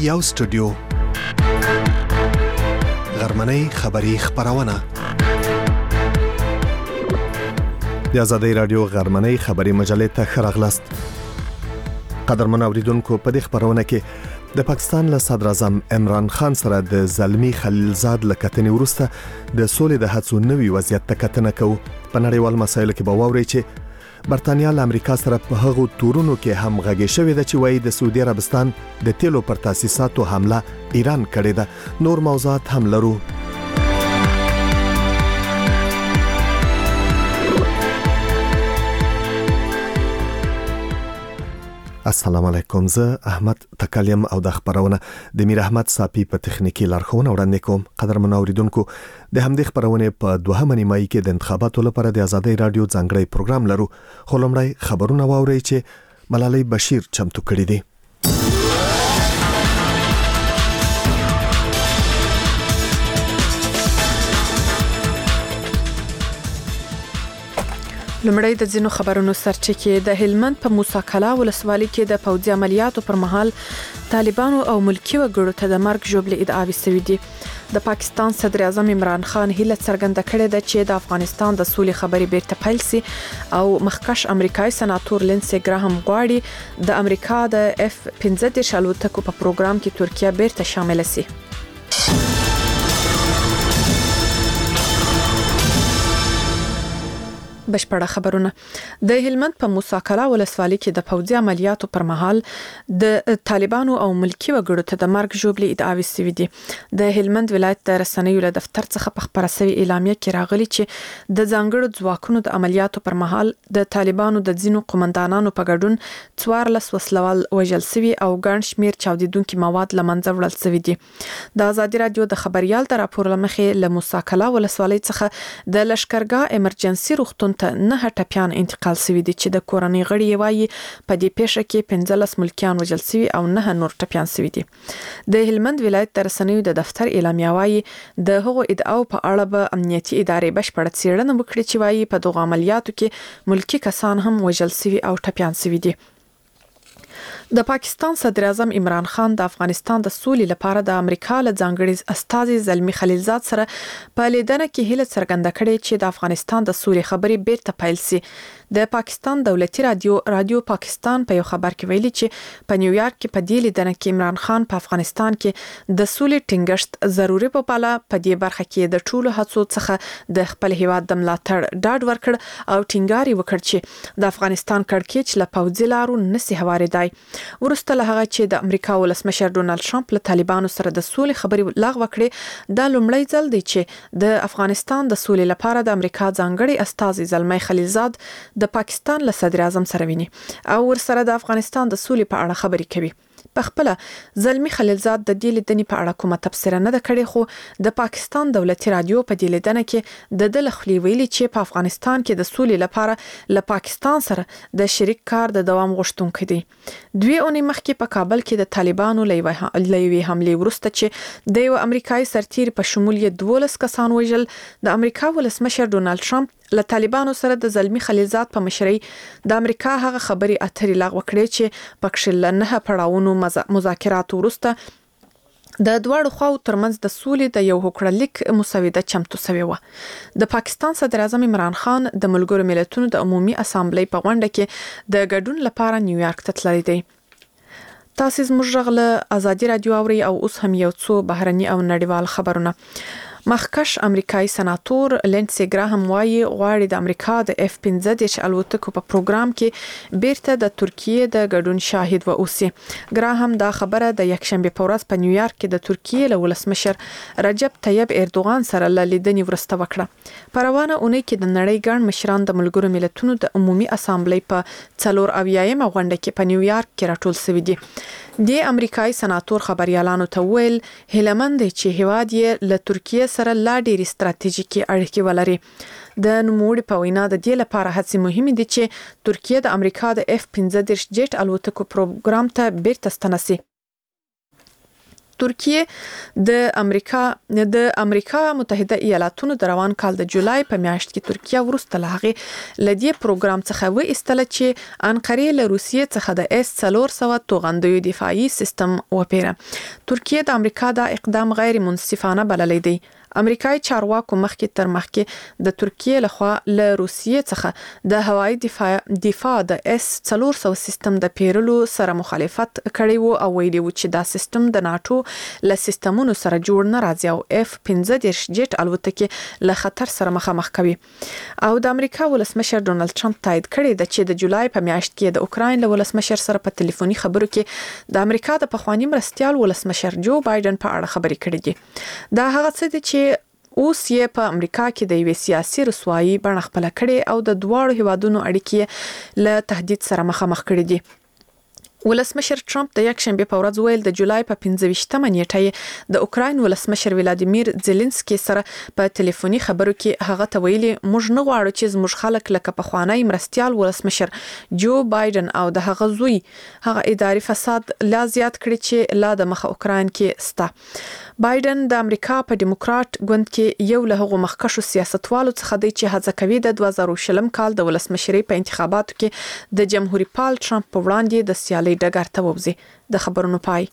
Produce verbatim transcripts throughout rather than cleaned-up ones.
یو سټوډیو غرمنۍ خبری خبرونه د آزادۍ رادیو غرمنۍ خبری مجلې ته خراغلاست. قدرمن اوریدونکو، په دې خبرونه کې د پاکستان له صدر اعظم عمران خان سره د زلمی خلیلزاد له کتنې وروسته د سولې د هڅو نوي وضعیت ته کتنه کوو. په نړیوال مسایلو کې به واورئ چې برتانیا له امریکا سره په هغو تورونو کې هم غږی شوې ده چې وایي د سعودي عربستان د تیلو پر تاسیساتو حمله ایران کړې ده. نور موضوعات هم لرو. السلام علیکم، زه احمد تکلیم او د خبرونه د میر احمد صافی په تخنیکی لارښوونه وړاندې کوم. قدرمن اوریدونکو، د همدې خبرونه په دوهمه نیمایي کې د انتخاباتو لپاره د آزادۍ رادیو ځانګړی پروګرام لرو. خو لومړی خبرونه واورئ چې ملالۍ بشیر چمتو کړي دي. لمړی د ځینو خبرونو سرچکه د هلمند په موسی کلا ولسوالۍ کې د پوځي عملیاتو پر مهال طالبانو او ملکی وګړو ته د مرګ ژوبلې ادعاوې شوې دي. د پاکستان صدر اعظم عمران خان هیله څرګنده کړې ده چې د افغانستان د سولې خبرې بیرته پیل شي او مخکښ امریکایي سناتور لینسي ګراهم غواړي د امریکا د اف پنځه دېرش الوتکو په پروګرام کې ترکیه بیرته شامل شي. بشپړه خبرونه. د هلمند په موسی کلا ولسوالۍ کې د پوځي عملیاتو پر مهال د طالبانو او ملکی وګړو ته د مرګ ژوبلې ادعاوې شوې دي. د هلمند ولایت د رسنیو له دفتر څخه په خبره شوی اعلامیه کې راغلي چې د ځانګړو ځواکونو د عملیاتو پر مهال د طالبانو د ځینو قومندانانو په ګډون څوارلس وسلوال وژل شوي او ګڼ شمېر چاودیدونکي مواد له منځه وړل شوي دي. د آزادۍ رادیو د خبريال د راپور لمخې له موسی کلا ولسوالۍ څخه د لشکرګاه ایمرجنسي روغتون نه ټپيان انتقال شوی دي چې د کورنۍ غړي وایي په دې پیښه کې پنځلس ملکیان وژل شوي او نه نور ټپيان شوي دي. د هلمند ولایت د رسنیو د دفتر اعلامیه وایي د هغو ادعاو په اړه به امنیتي ادارې بشپړه څېړنه وکړي چې وایي په دغه عملیاتو کې ملکی کسان هم وژل شوي او ټپيان شوي دي. د پاکستان صدر اعظم عمران خان د افغانستان د سولې لپاره د امریکا له ځانګړي استازي زلمی خلیلزاد سره په لیدنه کې هیله څرګنده کړې چې د افغانستان د سولې خبرې بیرته پیل شي. د پاکستان دولتي رادیو رادیو پاکستان په یو خبر کې ویلي چې په نیویارک کې په دې لیدنه کې عمران خان په افغانستان کې د سولې ټینګښت ضروري په پاله په دې برخه کې د ټولو هڅو څخه د خپل هیواد د ملاتړ ډاډ ورکړ او ټینګاري وکړ چې د افغانستان کړکېچ له پوځي لارو نسی هواریدای. ورسته له هغه چې د امریکا ولسمشر ډونالد ټرمپ له طالبانو سره د سولې خبرې لغوه کړې، دا لومړی ځل دی چې د افغانستان د سولې لپاره د امریکا ځانګړي استازي زلمی خلیلزاد د پاکستان له صدر اعظم سره ویني او ورسره د افغانستان د سولې په اړه خبرې کوي. په خپل زلمی خلیلزاد د دې لیدنې په اړه کومه تبصره نه ده کړې، خو د پاکستان دولتي رادیو په دې لیدنه کې د دل خلی ویلي چې په افغانستان کې د سولې لپاره له پاکستان سره د شریک کار د دوام غوښتونکي دي. دوی اونۍ مخکې په کابل کې د طالبانو لوی حمله وروسته چې د یو امریکایي سرتیر په شمول یې دولس کسان وژل، د امریکا ولسمشر ډونالد ټرمپ له طالبانو سره د زلمی خلیلزاد په مشرۍ د امریکا هغه خبري اترې لغوه کړې چې پکښې له نه پړاوونو مذاکرات وروسته د دوړو خواو ترمنځ د سولې د یو هوکړلیک مسوده چمتو شوې و. د پاکستان صدر اعظم عمران خان د ملګرو ملتونو د عمومي اسامبلې په غونډه کې د ګډون لپاره نیویارک ته تللی دی. تاسو زموږ غله آزادۍ رادیو اوري او اوس هم یو څو بهرني او نړیوال خبرونه. مخکښ امریکایي سناتور لینسي ګراهم وایي غواړي د امریکا د اف پنځه دېرش الوتکو په پروګرام کې بیرته د ترکیه د ګډون شاهد و اوسي. ګراهم دا خبره د یکشنبه په ورځ په نیویارک کې د ترکیه له ولسمشر رجب طیب اردوغان سره له لیدنې وروسته وکړه. په روانه اونۍ کې د نړۍ ګڼ مشران د ملګرو ملتونو د عمومي اسامبلې په څلور اویایمه غونډه کې په نیویارک کې راټول شوي دي. د امریکایي سناتور خبريالانو ته ویل هیلمند چې هیواد یې له ترکیه سره لا ډېری ستراتیژیکي اړیکې ولري. د نوموړي په وینا د دې لپاره هڅې مهمې دي چې ترکیه د امریکا د اف پنځه دېرش جیټ الوتکو پروګرام ته بیرته ستنه شي. ترکیه د امریکا د امریکا متحده ایالاتونو د روان کال د جولای په میاشت کې ترکیه ورسته لغه لدی پروګرام څخه و استل چې انقره له روسیې څخه د اس څلور سوه توغندوی دفاعي سیستم وپیره. ترکیه د امریکا د اقدام غیر منصفانه بللی دی. امریکایي چارواکو مخکې تر مخکې د ترکیه لخوا له روسیې څخه د هوایي دفاع دفاع د اس څلور سوه سیستم د پیرلو سره مخالفت کړی وو او ویلي وو چې دا سیستم د ناتو له سیستمونو سره جوړ نه راځي او اف پنځه دېرش جټ الوتکې له خطر سره مخامخ کوي. او د امریکا ولسمشر ډونالد ټرمپ تایید کړی د چې د جولای په میاشت کې د اوکراین له ولسمشر سره په ټلیفوني خبرو کې د امریکا د پخوانی مرستيال ولسمشر جو بایدن په اړه خبرې کړې دي. دا هغه څه دي چې اوس یې په امریکا کې د یوې سیاسي رسوایی بڼه خپل کړي او د دواړو هیوادونو اړیکې له تهدید سره مخامخ کړي دي. ولسمشر ټرمپ د یک شنبه په ورځ ویل د جولای په پنځه ویشتمه نیټه د اوکراین ولسمشر ولادیمیر زيلنسکي سره په ټلیفوني خبرو کې هغه ته ویلي موږ نه غواړو چې زموږ خلک لکه په خوانی مرستيال ولسمشر جو بایدن او د هغه زوی هغه اداري فساد لا زیات کړي چې لا د مخه اوکراین کې ستا. بایدن د امریکا په ډیموکرات ګوند کې یو له هغو مخکښو سیاستوالو څخه دی چې هڅه کوي د دوه زره شلم کال د ولسمشرۍ په انتخاباتو کې د جمهوریت پال ټرمپ په وړاندې د سیالۍ ډګر ته ووځي. د خبرونو پای.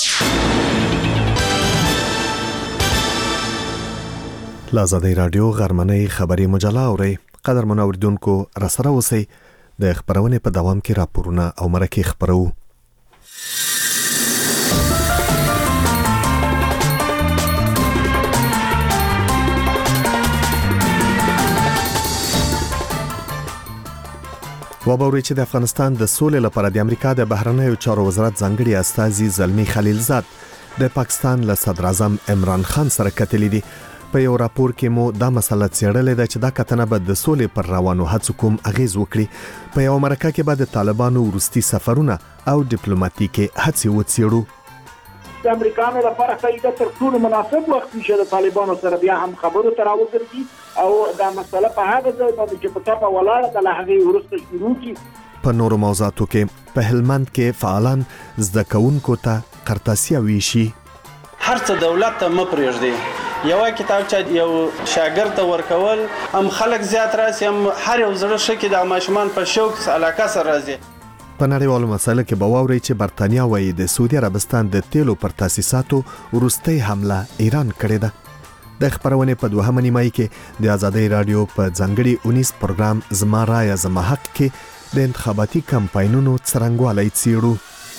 لازادی رادیو غرمنۍ خبری مجله اوري. قدر منوردونکو راسره اوسئ. د خبرونې په دوام کې راپورونه او مرکې خبرو. وبوري چې د افغانستان د سولې لپاره د امریکا د بهرنیو چارو وزارت ځانګړي استازي زلمی خلیلزاد د پاکستان له صدر اعظم عمران خان سره کتلې دي. په یو راپور کې مو دا مسله څېړلې ده چې دا کتنه به د سولې پر روانو هڅو کوم اغیز وکړي. په یو مرکه کې به د طالبانو وروستي سفرونه او ډیپلوماټیکي هڅې وڅېړو. د امریکانو لپاره خیلی تر ټولو مناسب وخت چې د طالبانو سره بیا هم خبرو تر راوځي او دا مسله په هغه ځای باندې چې په تاسو ولاړه د لهغې ورسته شروع کی. په نورو موضوعاتو کې په هلمند کې فعالان زده کوونکو ته قرطاسیه ویشي. هر څه دولت ته مپرېږدي. یو کتاب چې یو شاګرد ته ورکول هم خلک زیات راسي هم هر یو زړه شکی د ماشومان په شوق علاقه سره راځي. په نړیوالو مسایلو کې به واورئ چې برتانیا وايي د سعودي عربستان د تیلو پر تاسیساتو وروستۍ حمله ایران کړې ده. د خبرونې په دوهمه نیمایي کې د آزادۍ رادیو په ځانګړي اونیس پروګرام زما رایه زما حق کې د انتخاباتي کمپاینونو څرنګوالی څېړو.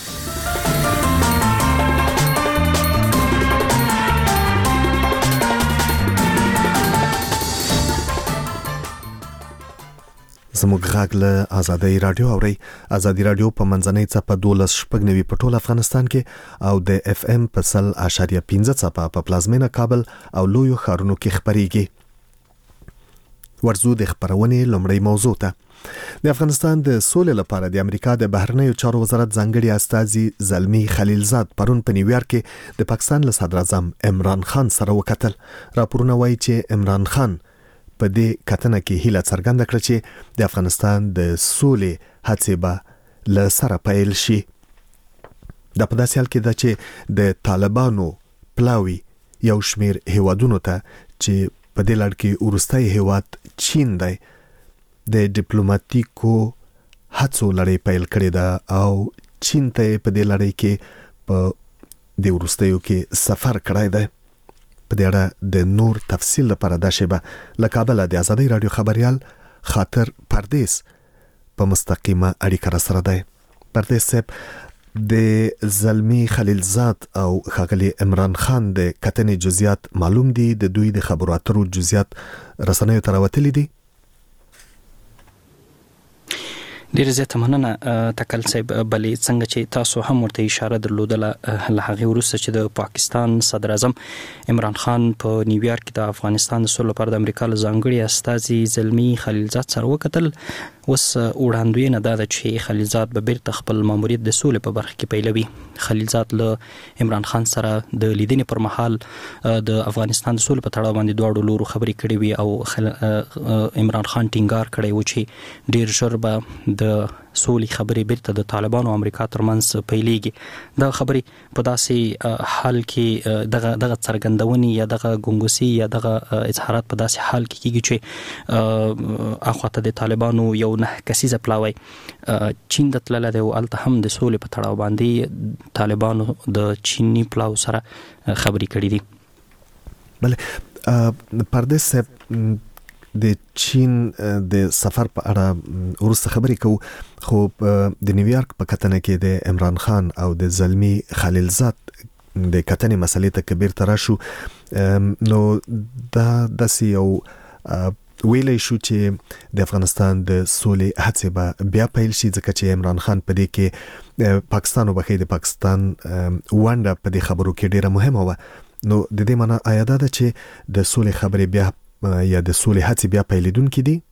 زموږ غږ له آزادۍ رادیو اوري. آزادۍ رادیو په منځنۍ څپه دولس شپږ نوي په ټول افغانستان کې او د اف ام په سل اشاریه پنځه څپه په پلازمینه کابل او لویو ښارونو کې خبريږي. ورزو د خبرونې لومړی موضوع ته. د افغانستان د سولې لپاره د امریکا د بهرنیو چارو وزارت ځانګړي استازي زلمی خلیلزاد پرون په نیویارک کې د پاکستان له صدر اعظم عمران خان سره وکتل. راپورونه وایي چې عمران خان په دې کتنه کې هیله څرګنده کړه چې د افغانستان د سولې هڅې به له سره پیل شي. د په داسې حال کې ده چې د طالبانو پلاوي یو شمیر هیوادونو ته چې په دې لړ کې وروستی هیواد چین دی د ډیپلوماټیکو هڅو لړۍ پیل کړې ده او چین ته په دې لړۍ کې په د وروستیو کې سفر کړی دی. په دې اړه د نور تفصیل لپاره د شبه له کابل د آزادۍ رادیو خبريال خاطر پردیس په مستقیمه اړیکه را سره دی. پردیس صاحب د زلمی خلیلزاد او ښاغلي عمران خان د کتنې جزئیات معلوم دي؟ د دوی د خبرو اترو جزئیات رسنیو ته راوتلي دي؟ ډیر زیاته مننه تکل صاحب. بلې څنګه چې تاسو هم ورته اشاره درلودله له هغې وروسته چې د پاکستان صدر اعظم عمران خان په نیویارک کې د افغانستان د سولې لپاره د امریکا له ځانګړي استازي زلمی خلیلزاد سره وکتل. اوس وړاندوینه دا ده چې خلیلزاد به بیرته خپل ماموریت د سولې په برخه کې پیلوي. خلیلزاد له عمران خان سره د لیدنې پر مهال د افغانستان د سولې په تړاو باندې دواړو لورو خبرې کړې وي او عمران خان ټینګار کړی و چې ډیر ژر به د سولې خبرې بیرته د طالبانو او امریکا ترمنځ پیلېږي. دا خبرې په داسې حال کې دغه دغه څرګندونې یا دغه ګنګوسي یا دغه اظهارات په داسې حال کې کېږي چې اخواته د طالبانو یو نه کسیزه پلاوی چین د تلل دی او الته هم د سولې په تړاو باندې طالبانو د چینی پلاو سره خبرې کړې دي. بله پردیس صاحب د چین د سفر په اړه ورسته خبرې کوو، خو د نیویارک په کتنه کې د عمران خان او د زلمی خلیلزاد د کتنې مسلې ته کبیر تراشو، نو دا داسې یو ویلای شو چې د افغانستان د سولې هڅې به بیا پیل شي، ځکه چې عمران خان په دې کې پاکستان او بخې د پاکستان ونډه په دې خبرو کې ډیره مهمه وه. نو د دې معنی آیا دا ده چې د سولې خبرې بیا یا د سولې هڅې بیا پیلېدونکې دي؟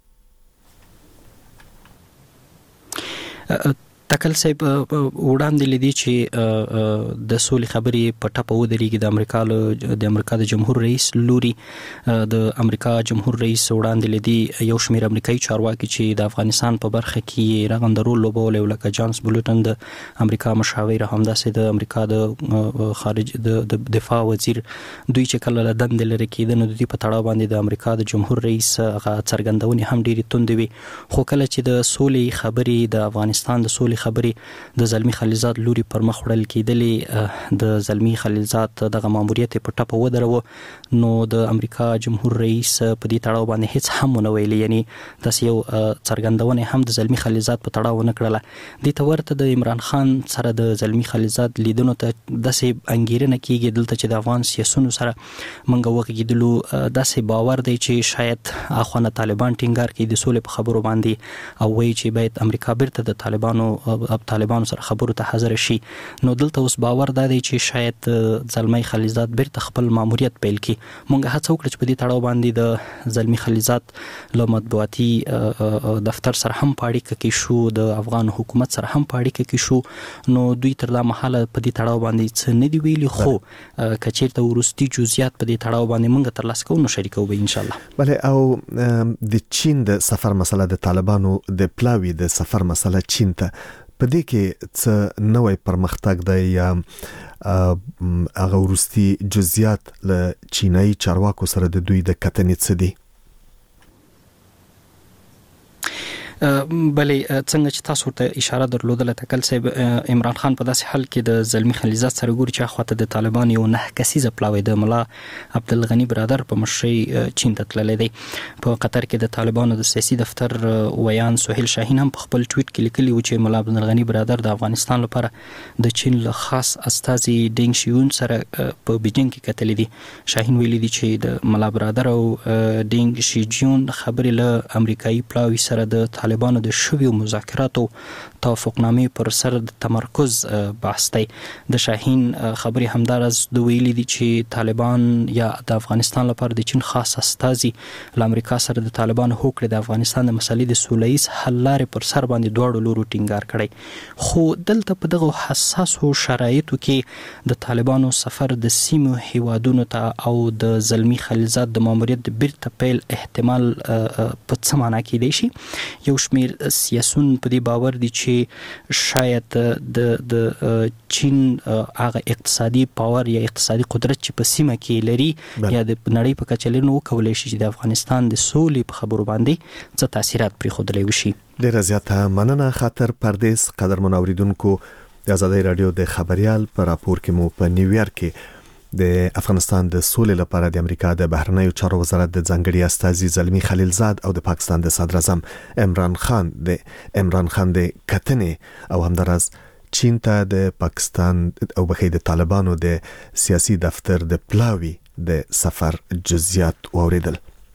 تکل صاحب وړاندې لیدي چې د سولې خبرې په ټپه ودرېږي. د امریکا له د امریکا د جمهور رئیس لوري د امریکا جمهور رئیس وړاندې لیدي یو شمېر امریکایي چارواکي چې د افغانستان په برخه کې رغنده رول لوبولی، لکه جانس بولټن د امریکا مشاور، همداسې د امریکا د خارج د دفاع وزیر، دوی چې کله له دندې لرې کېده نو د دوی په تړاو باندې د امریکا د جمهور رئیس هغه څرګندونې هم ډېرې توندې وي. خو کله چې د سولې خبرې د افغانستان د سولې خبرې د زلمی خلیلزاد لوري پر مخ وړل کېدلې، د زلمی خلیلزاد دغه ماموریت په ټپه ودروه، نو د امریکا جمهور رئیس په دې تړاو باندې هیڅ هم ونه ویلي، یعنی داسې یو څرګندونه هم د زلمی خلیلزاد په تړاو ونه کړله. دې ته ورته د عمران خان سره د زلمی خلیلزاد لیدنو ته داسې انګیرنه کېږي دلته چې د افغان سیاسونو سره موږ وغږېدلو، داسې باور دی چې شاید اخوانه طالبان ټینګار کوي د سولې په خبرو باندې او وایي چې باید امریکا بیرته د طالبانو اب طالبانو سره خبرو ته حاضر شي. نو دلته اوس باور دا دی چې شاید زلمی خلیلزاد بیرته خپل ماموریت پیل کړي. موږ هڅه وکړه چې په دې تړاو باندې د زلمی خلیلزاد له مطبوعاتي دفتر سره هم په اړیکه کې شو، د افغان حکومت سره هم په اړیکه کې شو، نو دوی تر دا مهاله په دې تړاو باندې څه نه دی ویلي، خو که چېرته وروستي جزئیات په دې تړاو باندې موږ ترلاسه کوو نو شریکوو به انشاءالله. بله، او د چین د سفر مسله د طالبانو د پلاوي د سفر مسله چین ته په دې کې څه نوی پرمختګ دی یا هغه وروستي جزئیات له چینایي چارواکو سره د دوی د کتنې څه دي؟ بلې څنګه چې تاسو ورته اشاره درلودله تکل صاحب، عمران خان په داسې حال کې د زلمی خلیلزاد سره ګوري چې اخواته د طالبان یو نه کسیزه پلاوی د ملا عبدالغني برادر په مشرۍ چین ته تللی دی. په قطر کې د طالبانو د سیاسي دفتر ویان سهیل شاهین هم په خپل ټویټ کې لیکلي و چې ملا عبدالغني برادر د افغانستان لپاره د چین له خاص استازي ډینګ شیون سره په بیجینګ کې کتلي دي. شاهین ویلي دي چې د ملا برادر او ډینګ شیجون خبرې له امریکایي پلاوي سره د طالبانو د شویو مذاکراتو توافقنامې پر سر د تمرکز بحث دی. د شاهین خبرې همدارز د ویلي دي چې طالبان یا د افغانستان لپاره د چین خاص استازي له امریکا سره د طالبانو هوکړې د افغانستان د مسلې د سوله ییز حل لارې پر سر باندې دواړو لورو ټینګار کړی. خو دلته په دغه حساسو شرایطو کې د طالبانو سفر د سیمو هیوادونو ته او د زلمی خلیلزاد د ماموریت د بیرته پیل احتمال په څه معنا کېدی شي؟ یو شمیر سیاسون په دې باور دي چې شاید د د چین هغه اقتصادي پاور یا اقتصادي قدرت چې په سیمه کې لري یا د نړۍ په کچه لري، نو وکولی شي چې د افغانستان د سولې په خبرو باندې څه تاثیرات پرېښودلی وشي. ډېره زیاته مننه خاطر پردیس. قدرمن اوریدونکو، د ازادۍ راډیو د خبریال په راپور کې مو په نیویارک کې د افغانستان د سولې لپاره د امریکا د بهرنیو چارو وزارت د ځانګړي استازي زلمی خلیلزاد او د پاکستان د صدر اعظم عمران خان د عمران خان د کتنې او همدارس چین ته د پاکستان او بخې د طالبانو د سیاسي دفتر د پلاوي د سفر جزئیات اوریدل.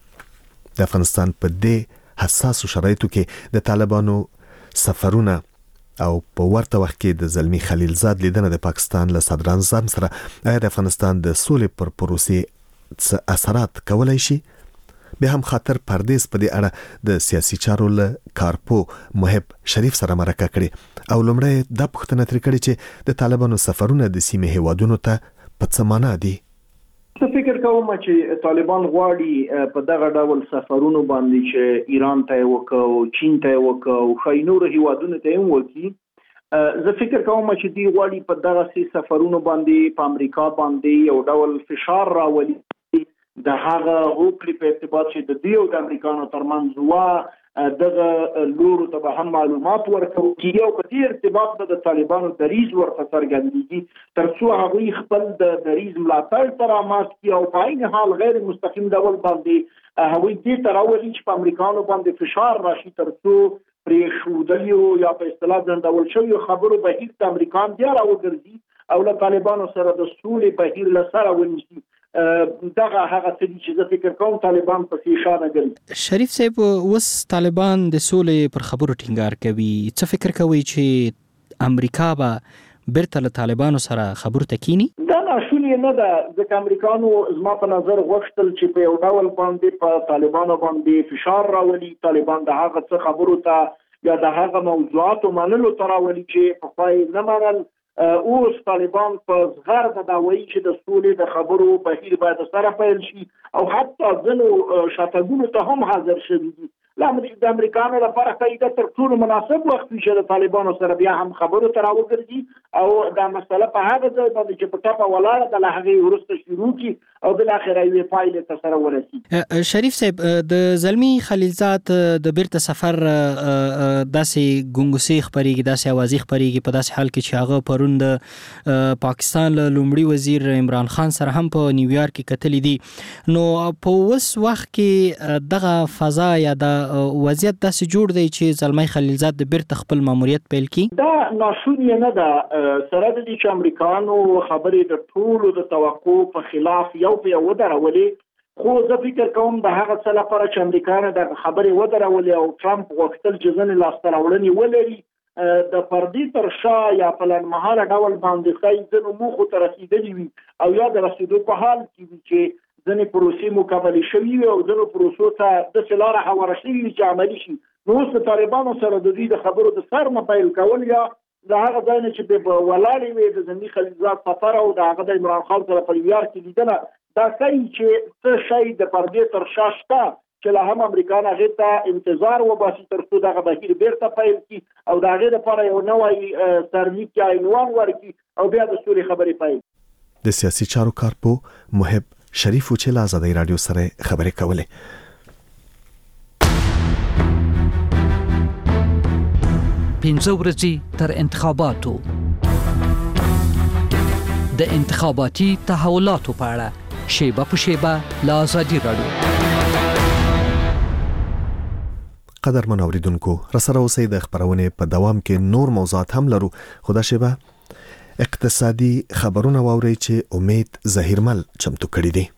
د افغانستان په دې حساسو شرایطو کې د طالبانو سفرونه او په ورته وخت کې د زلمی خلیلزاد لیدنه د پاکستان له صدر اعظم سره آیا د افغانستان د سولې پر پروسې څه اثرات کولای شي؟ بیا هم خاطر پردیس په دې اړه د سیاسي چارو له کارپو محب شریف سره مرکه کړي او لومړی دا پوښتنه ترې کړې چې د طالبانو سفرونه د سیمې هیوادونو ته په څه معنا دي؟ زه فکر کوم چې طالبان غواړي په دغه ډول سفرونو باندې چې ایران ته وکړو، چین ته وکړو، خو نور هیوادونو ته هم وکړي. زه فکر کوم چې دی غواړي په دغه سي سفرونو باندې په امریکا باندې یو ډول فشار راولي د هغه هوکړې په ارتباط چې د دیو د امریکانو ترمنځ وا دغه لور ته به هم معلومات ورکړي کیږي او په دې ارتباط د طالبانو دریز ورته څرګندېږي تر څو هغوی خپل د دریز ملاتړ سره مات کړي او په عین حال غیر مستقیم ډول باندې هغوی دې ته راولي چې په امریکانو باندې فشار راشي تر څو پرې ښودلي یا په اصطلاح ځنډول شوي خبرو بهیر د امریکان بیا راوګرځي او له طالبانو سره د سولې بهیر له سره ونیسي. دغه هغه څه چې زه فکر کوم طالبان په اشاره کوي. شریف صاحب، اوس طالبان د سولې پر خبرو ټینګار کوي. څه فکر کوي چې امریکا به بیرته له طالبانو سره خبرو ته کینی؟ دا ناشونې نه ده، ځکه امریکانو زما په نظر غوښتل چې په یو ډول باندې په طالبانو باندې فشار راولي، طالبان د هغه څه خبرو ته یا د هغه موضوعاتو منلو ته راولي چې په پای نه منل. اوس طالبان په زغر د داوی چې د سولې د خبرو بهیر باید سره پیل شي او حتی ځنو شاتګونو ته هم حاضر شوي دي. لامریکا د امریکانو لپاره قاعده تر ټولو مناسب وخت چې د طالبانو سره بیا هم خبرو ته راوګرځي او دا مسله په هغه ځای باندې چې په ټاپه ولاړه د هغې وروسته شروع کی او بل اخر یې پایله ته سره ورسي. شریف صاحب، د زلمی خلیلزاد د بیرته سفر داسې ګونګوسي خبرېږي، داسې اوازې خبرېږي په داسې حال کې چې هغه پرون د پاکستان له لومړي وزیر عمران خان سره هم په نیویارک کې کتلې دي. نو په اوس وخت کې دغه فضا یا د وضعیت داسې جوړ دی چې زلمی خلیلزاد د بیرته خپل ماموریت پیل کړي؟ دا ناشونې نه ده. سره د دې چې امریکانو خبرې د ټولو د توقع په خلاف یو په یو ودرولې، خو زه فکر کوم د هغه څه لپاره چې امریکانو د خبرې ودرولې او ټرمپ غوښتل چې ځینې لاسته راوړنې ولري د فردي تر شا یا په لنډمهاله ډول باندې ښایي ځینو موخو ته رسېدلي وي او یا د رسېدو په حال کې وي چې ځینې پروسې مکملې شوي وي او ځینو پروسو ته داسې لاره هواره شوي وي چې عملي شي. نو اوس د طالبانو سره د دوی د خبرو د سر نه پیل کول یا د هغه ځای نه چې به ولاړې وي د زلمي خلیلزاد سفر او د هغه د عمران خان سره په نیویارک کې لیدنه، دا ښایي چې څه شی د پردې تر شا شته چې لا هم امریکان هغې ته انتظار وباسي تر څو دغه بهیر بیرته پیل کړي او د هغې لپاره یو نوی سرلیک یا عنوان ورکړي او بیا د سولې خبرې پیل. د سیاسي چارو کارپو محب شریف چې له آزادۍ رادیو سره خبرې کولې. پنځه ورځې تر انتخاباتو، د انتخاباتي تحولاتو په اړه شیبه په شیبه له آزادۍ رادیو. قدرمن اوریدونکو، راسره اوسئ. د خبرونې په دوام کې نور موضوعات هم لرو، خو دا شیبه اقتصادي خبرونه واورئ چې امید ظهیرمل چمتو کړي دي.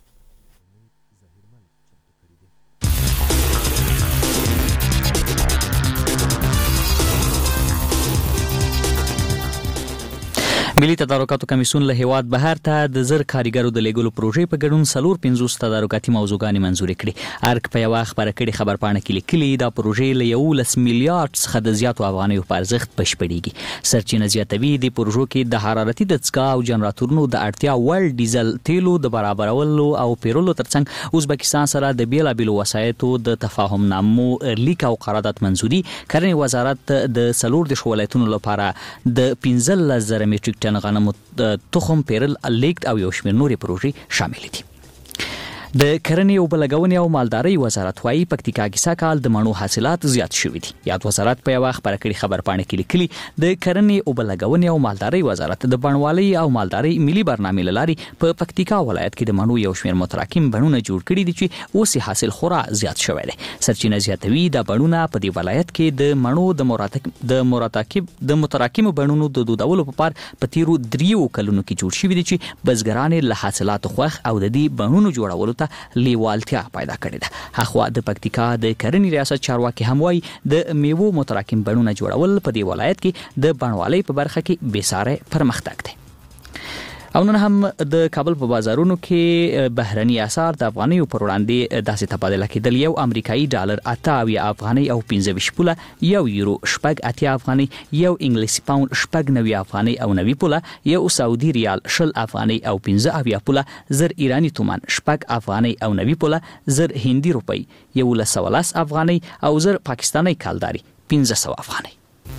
ملي تدارکاتو کمیسیون له هیواد بهر ته د زر کارګرو د لیږلو پروژې په ګډون څلور پنځوس تدارکاتي موضوعګانې منظورې کړې. ارګ په یوه خبره کړې خبرپاڼه کې لیکلي دا پروژې له یولس میلیارډ څخه د زیاتو افغانیو په ارزښت بشپړېږي. سرچینه زیاتوي د پروژو کې د حرارتي دستګاه او جنراتورونو د اړتیا وړ ډیزل تیلو د برابرولو او پیرولو ترڅنګ ازبکستان سره د بیلابیلو وسایطو د تفاهم نامو لیک او قرارداد منظوري. کرنې وزارت د څلور دېرش ولایتونو لپاره د پنځلس زره میټریک غنمو تخم پیرل لیکت او یو شمېر نورې پروژې شامل دي. د کرنې او بلګونې او مالدارۍ وزارت وايي پکتیکا کې سږ د مڼو حاصلات زیات شوي دي. یاد وزارت په یوه خبره کړې خبرپاڼه کې لیکلي د کرنې او بلګونې او مالدارۍ وزارت د بڼوالۍ او مالدارۍ ملي برنامې له لارې په پکتیکا ولایت کې د مڼو یو شمېر متراکم بڼونه جوړ کړي دي چې اوس یې حاصل خورا زیات شوی دی. سرچینه زیاتوي دا بڼونه په دې ولایت کې د مڼو د مراتب د مراتب د متراکمو بڼونو د دودولو په پار په تیرو دریو کلونو کې جوړ شوي دي چې بزګران له حاصلاتو خوښ او د دې بڼونو جوړولو ته لیوالتیا پیدا کړې ده. هغه د پکتیکا د کرنې ریاست چارواکي هم وايي د میوو متراکم بڼونه جوړول په دې ولایت کې د بڼوالۍ په برخه کې بېساري پرمختګ دی. او نن هم د کابل په بازارونو کې بهرني اسعار د افغانیو پر وړاندې داسې تبادله کېدل. یو امریکایي ډالر اته اویا افغانۍ او پنځه ویشت پوله، یو یورو شپږ اتیا افغانۍ، یو انګلیسي پاوند شپږ نوي افغانۍ او نوي پوله، یو سعودي ریال شل افغانۍ او پنځه اویا پوله، زر ایرانی تومان شپږ افغانۍ او نوي پوله، زر هندي روپۍ یو لس ولس افغانۍ او زر پاکستاني کالداري پنځه سوه افغانۍ.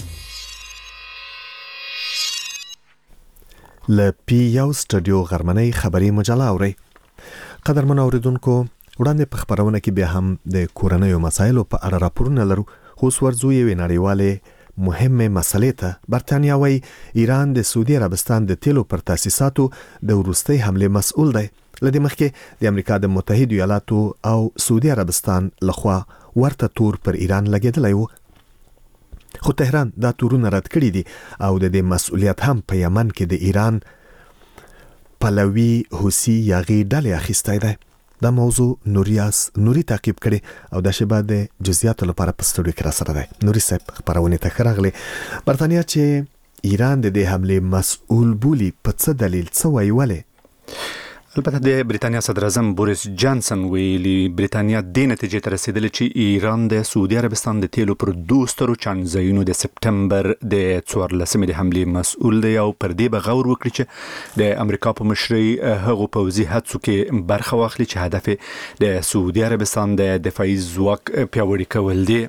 ل پی یو سټډیو غرمنۍ خبري مجله اوري. قدرمن اوریدونکو، وړاندې په خبرونه کې بیا هم د کورنیو مسایلو په اړه راپورونه لرو. خو ورځو یو نړیواله مهمه مسلې ته. برتانیا وايي ایران د سعودي عربستان د تیلو پر تاسیساتو د وروستۍ حمله مسؤل دی. لدې مخکې د امریکا د متحده ایالاتو او سعودي عربستان لخوا ورته تور پر ایران لګیدلی و، خو تهران دا تورونه رد کړي دي او د دې مسؤلیت هم په یمن کې د ایران پلوي حوثي یاغي ډلې اخیستی دی. دا موضوع نوریاس نوري تعقیب کړي او د شبا د جزئیاتو لپاره په سټوډیو کې را سره دی. نوري صاحب خبرونه ته راغلي. برتانیا چې ایران د دې حمله مسؤل بولي، په څه دلیل څه وایي ولې؟ البته د بریتانیا صدر اعظم بوریس جانسن ویلي بریتانیا د نتیجې ته رسیدلې چې ایران د سعودي عربستان د تیلو پر دوه سترو چانزایونو د سپټمبر د څوارلسمې د حملې مسؤل دی او پر دې به غور وکړي چې د امریکا په مشرۍ هغو پوځي هڅو کې برخه واخلي چې هدف د سعودي عربستان د دفاعي ځواک پیاوړي کول دي.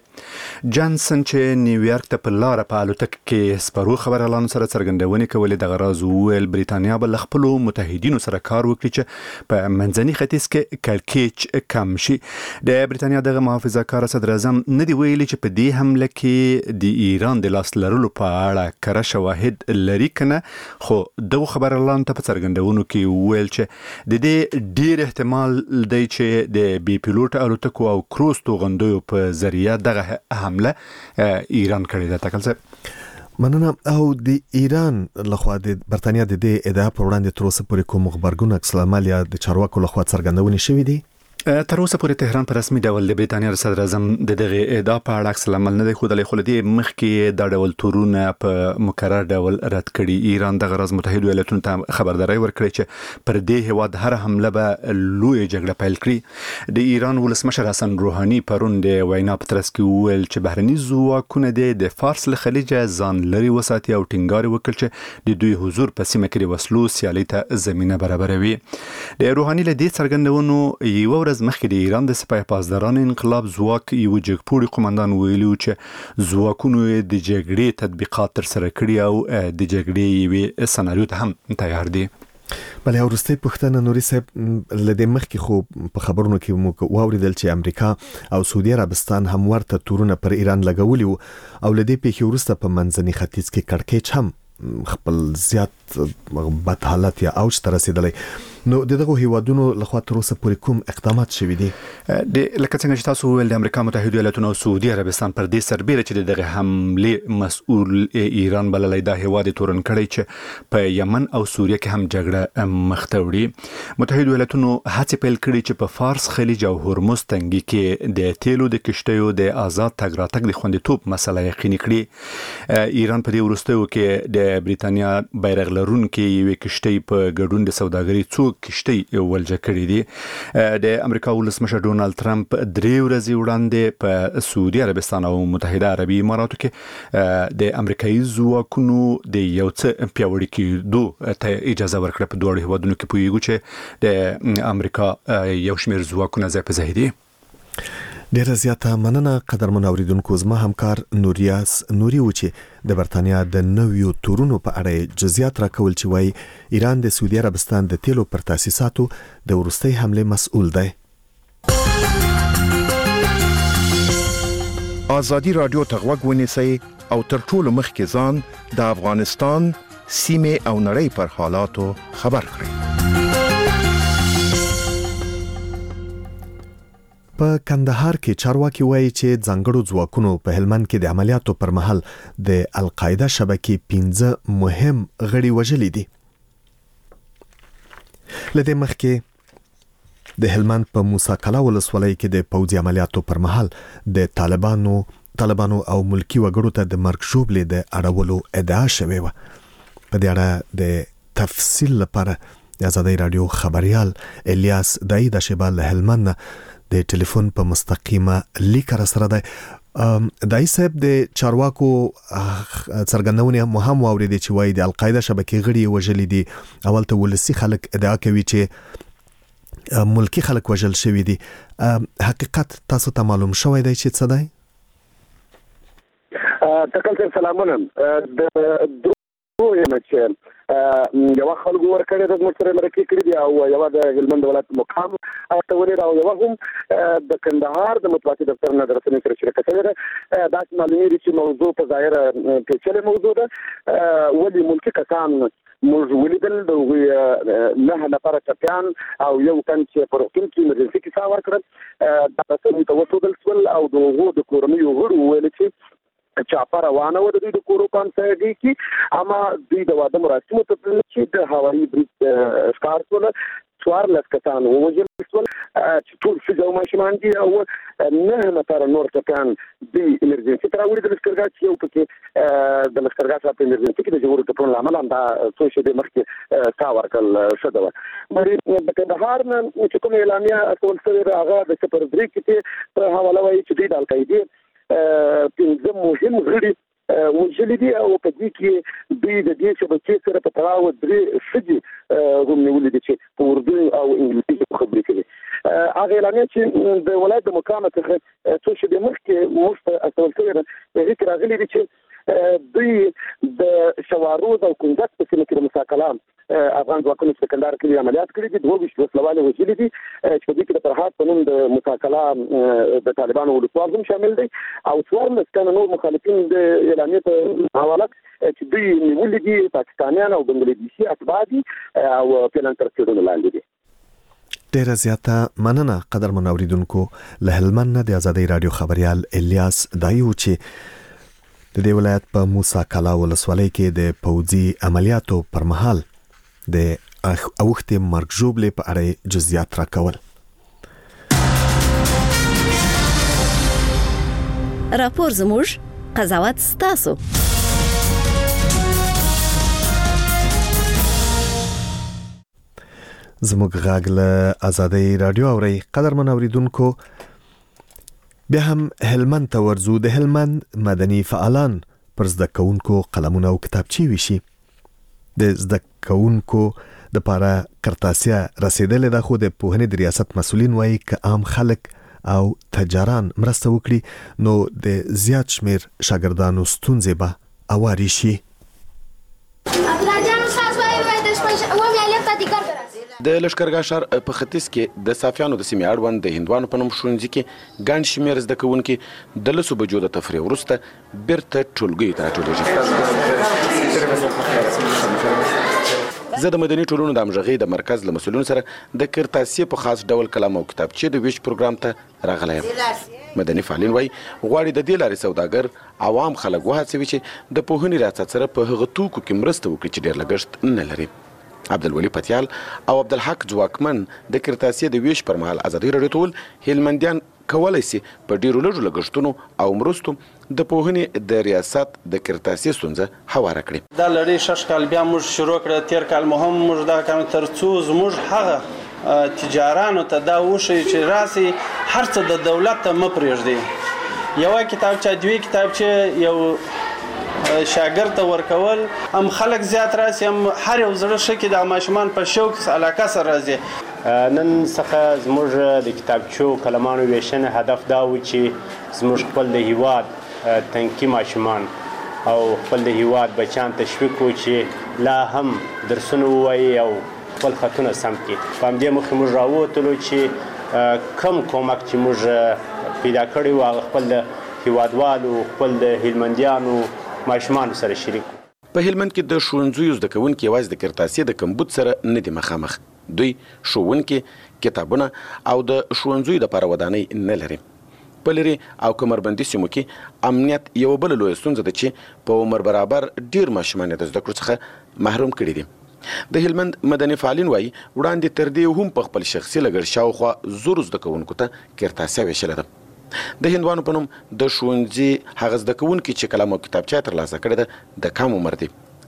جانسن چې نیویارک ته په لار په الوتکه کې سپارو خبريالانو سره څرګندونې کولې د غراز ویل بریتانیا به خپل متحدینو سره کار وکړي چې په منځني ختیځ کې کړکېچ کم شي. د بریتانیا دغه محافظه کار صدر اعظم نه دی ویلي چې په دې حمله کې د ایران د لاس لرلو په اړه کره شواهد لري کنه، خو دغه خبريالانو ته په څرګندونو کې ویل چې د دې ډیر احتمال دی چې د بي پیلوټ الوتکو او کروز توغندیو په ذریعہ دغه حمله ایران کړې ده. تکل څه مننه. او د ایران لخوا د برتانیا د دې ادعا پر وړاندې تر اوسه پورې کوم خبرګون عکس العمل یا د چارواکو لخوا څرګندونې شوې دي؟ تر اوسه پورې تهران په رسمي ډول د بریتانیا صدر اعظم د دغه ادعا په اړه عکس العمل نه دی ښودلی، خو لدې مخکې دا ډول تورونه په مکرر ډول رد کړي. ایران د غرض متحده ایالاتونو ته خبرداري ورکړي چې پر دې هیواد هر حمله به لوی جګړه پیل کړي. د ایران ولسمشر حسن روحاني پرون د وینا په ترڅ کې وویل چې بهرني ځواکونه د فارس له خلیجه ځان لري وساتي او ټینګار وکړي چې د دوی حضور په سیمه کې د وسلو سیالي ته زمینه برابروي. د روحاني له دې څرګندونو یو ورځ مخکې د ایران د سپاه پاسداران انقلاب ځواک یو جګپوړي قومندان ویلي چې ځواکونو د جګړې تطبیقات تر سره کړي او د جګړې یوې سناریو ته هم تیار دي. بلې وروستۍ پوښتنه نوري صاحب، لدې مخکې خو په خبرونو کې موږ واوریدل چې امریکا او سعودي عربستان هم ورته تورونه پر ایران لګولي وو او لدې پیښې وروسته په منځني ختیځ کې کړکېچ هم خپل زیات بد حالت یا اوج ته رسیدلی. نو دغه هیوادونو لخوا تر اوسه پورې کوم اقدامات شوي دي؟ د لکه څنګه چې تاسو ویل د امریکا متحده ایالاتونو او سعودي عربستان پر دې سربېره چې دغه حمله مسؤل ایران بللی دا هیواد تورن کړی چې په یمن او سوریه کې هم جګړه مخ ته وړي. متحده ایالاتونو هڅې پیل کړي چې په فارس خلیج او هرمز تنګي کې د تیلو د کشتیو د آزاد تګ راتګ د خوندیتوب مسله یقیني کړي. ایران په دې وروستیو کې د بریتانیا بیرغ لرونکي یوې کشتۍ په ګډون د سوداګرۍ څو کشتۍ ولجه کړې دي. د امریکا ولسمشر ډونالد ټرمپ درې ورځې وړاندې په سعودي عربستان او متحده عربي اماراتو کې د امریکایي ځواکونو د یو څه پیاوړي کېدو ته اجازه ورکړه. په دواړو هیوادونو کې پوهیږو چې د امریکا یو شمېر ځواکونه ځای په ځای دي. ډیره زیاته مننه قدرمن اوریدونکو. زما همکار نوریاس نوري و چې د برتانیا د نویو تورونو په اړه جزئیات راکول چې وایي ایران د سعودي عربستان د تیلو پر تاسیساتو د وروستۍ حمله مسؤل دی. ازادي رادیو ته غوږ ونیسئ او تر ټولو مخکې ځان د افغانستان سیمه او نړۍ پر حالاتو خبر کړئ. په کندهار کې چارواکي وایي چې ځانګړو ځواکونو په هلمند کې د عملیاتو پر مهال د القاعده شبکې پنځه مهم غړي وژلي دي. لدې مخکې د هلمند په موسی کلا ولسوالۍ کې د پوځي عملیاتو پر مهال د طالبانو طالبانو او ملکی وګړو ته د مرګ ژوبلې د اړولو ادعا شوې وه. په دې اړه د تفصیل لپاره د آزادۍ رادیو خبريال الیاس دای د شیبال هلمند د ټلیفون په مستقیمه لیک را سره دی. دای صاحب د چارواکو څرګندونه مهم واوري چې وایي د القاعده شبکې غړي وژلي دي. اول ته ولسی خلک ادعا کوي چې ملکی خلک وژل شوی دي. حقیقت تاسو ته معلوم شوی دی چې څه دی؟ تکل سلامونه د دوه چې یو خلک ورکړي د مشر مرکه کړی دی او یو د هلمند ولایت مقام تولید او یو هم د کندهار د مطبوعاتي دفتر نه درسنه سره شرکت لري. دا معلومي چې موضوع په ظاهر پیچلې موضوع ده ولې ملکی کسان موږ ولیدل د نه لپاره چپیان او یو کن چې پروتین کې مرزي کې څا ورکړل دا څه ته وټول سول او دغه د کورنۍ غړو ویل چې چاپه روانه و د دوی د کورو کانسرټي کې اما دوی د واده مراسمو ته چې د هوایي بریج ښکار سول څوارلس کسان ووژل سول چې ټول ښځې او ماشومان دي او نه نفره نور ټپیان د ایمرجنسي ته راوړي د لښکرګاه چې یو پکې د لښکرګاه څخه په ایمرجنسي کې د ژورو ټپونو له امله همدا څو شېبې مخکې ساه ورکړل شوې وه. د کندهار نه چې کومه اعلامیه اصول سوې ده هغه د صفر درې کې په حواله وایي چې دوی د القاعدې پنځه مهم غړي وژلي دي او په دې کې دوی د دې شبکې سره په تړاو درې ښځې هم نیولې دي چې په اردو او انګلیسي خبرې کوي. هغه اعلامیه چې د ولایت د مقام څخه څو شېبې مخکې موږ ته استول شوې ده هغې کې راغلي دي چې دوی د شواروز او کنډک په سیمه کې د مساکلام افغان ځواکونو په کندهار کې عملیات کړي دي. دوه ویشت وسلوالې وژلي دي چې په دې کې د فرهاد په نوم د مساکلا د طالبانو ولسوال هم شامل دی او څوارلس تنه نور مخالفین د اعلامیې په حواله چې دوی نیولي دي پاکستانیان او بنګلادیشي اتباع دي او پلان تر څېړنو لاندې دي. ډیره زیاته مننه قدرمن اوریدونکو. له هلمند نه د آزادۍ رادیو خبريال الیاس دایو چې د دې ولایت په موسی کلا ولسوالۍ کې د پوځي عملیاتو پر مهال د اوښتې مرګ ژوبلې په اړه جزئیات راکول. راپور زموږ قضاوت ستاسو. زموږ غږ له آزادۍ رادیو اوري. قدرمن اوریدونکو بیا هم هلمند ته ورځو. د هلمند مدني فعالان پر زده کوونکو قلمونه او کتابچې ویشي. د زده کوونکو د پاره کرتاسیا رسیدلې ده خو د پوهنې د ریاست مسؤلین وایي که عام خلک او تجاران مرسته وکړي نو د زیات شمیر شاګردانو ستونزې به اواري شي. د لښکرګاه ښار په ختیځ کې د صافیانو د سیمې اړوند د هندوانو په نوم ښوونځي کې ګڼ شمېر زده کوونکي د لسو بجو د تفریح وروسته بیرته ټولګیو ته راټولېږي. زه د مدني ټولنو د همغږۍ د مرکز له مسؤلینو سره د کرتاسیې په خاص ډول کلام او کتابچې د ویش پروګرام ته راغلی یم. مدني فعالین وایي غواړي د دې لارې سوداګر عوام خلک وهڅوي چې د پوهنې ریاست سره په هغه توکو کې مرسته وکړي چې ډېر لګښت نه لري. عبدالولي پتیال او عبدالحق ځواکمن د کرتاسیې د ویش پر مهال آزادۍ راډیو ته وویل هلمندیان کولی سي په ډېرو لږو لګښتونو او مرستو د پوهنې د ریاست د کرتاسیې ستونزه هواره کړي. دا لړۍ شش کال بیا موږ شروع کړه. تېر کال مو هم موږ دغه کار تر څو زموږ هغه تجارانو ته دا وښیي چې راسي هر څه د دولت ته مه پرېږدي. یوه کتابچه دوې کتابچې یو شاګرد ته ورکول هم خلک زیات راسي هم هر یو زړه ښه کې د ماشومان په شوق علاقه سره راځي. نن څخه زموږ د کتابچو کلمانو ویشنه هدف دا و چې زموږ خپل د هیواد تنکي ماشومان او خپل د هیواد بچیان تشویق کړو چې لا هم درسونه ووایي او خپل خطونه سم کړي. په همدې مخکې موږ راووتلو چې کم کومک چې موږ پیدا کړی و هغه خپل د هیوادوالو خپل د هلمندیانو ماشومان سره شریک. په هلمند کې د ښوونځیو زده کوونکي یوازې د کرتاسیې د کمبود سره نه دي مخامخ. دوی ښوونکي کتابونه او د ښوونځیو دپاره ودانۍ نه لري. په لرې او کمربندي سیمو کې امنیت یوه بله لویه ستونزه ده چې په عمر برابر ډېر ماشومان یې د زده کړو څخه محروم کړي دي. د هلمند مدني فعالین وایي وړاندې تر دې هم په خپل شخصي لګښت شاوخوا زرو زده کوونکو ته کرتاسیه ویشله ده. د هندوانو په نوم د ښوونځي هغه زده کوونکي چې کلام او کتابچه ترلاسه کړې ده د کم عمر دي.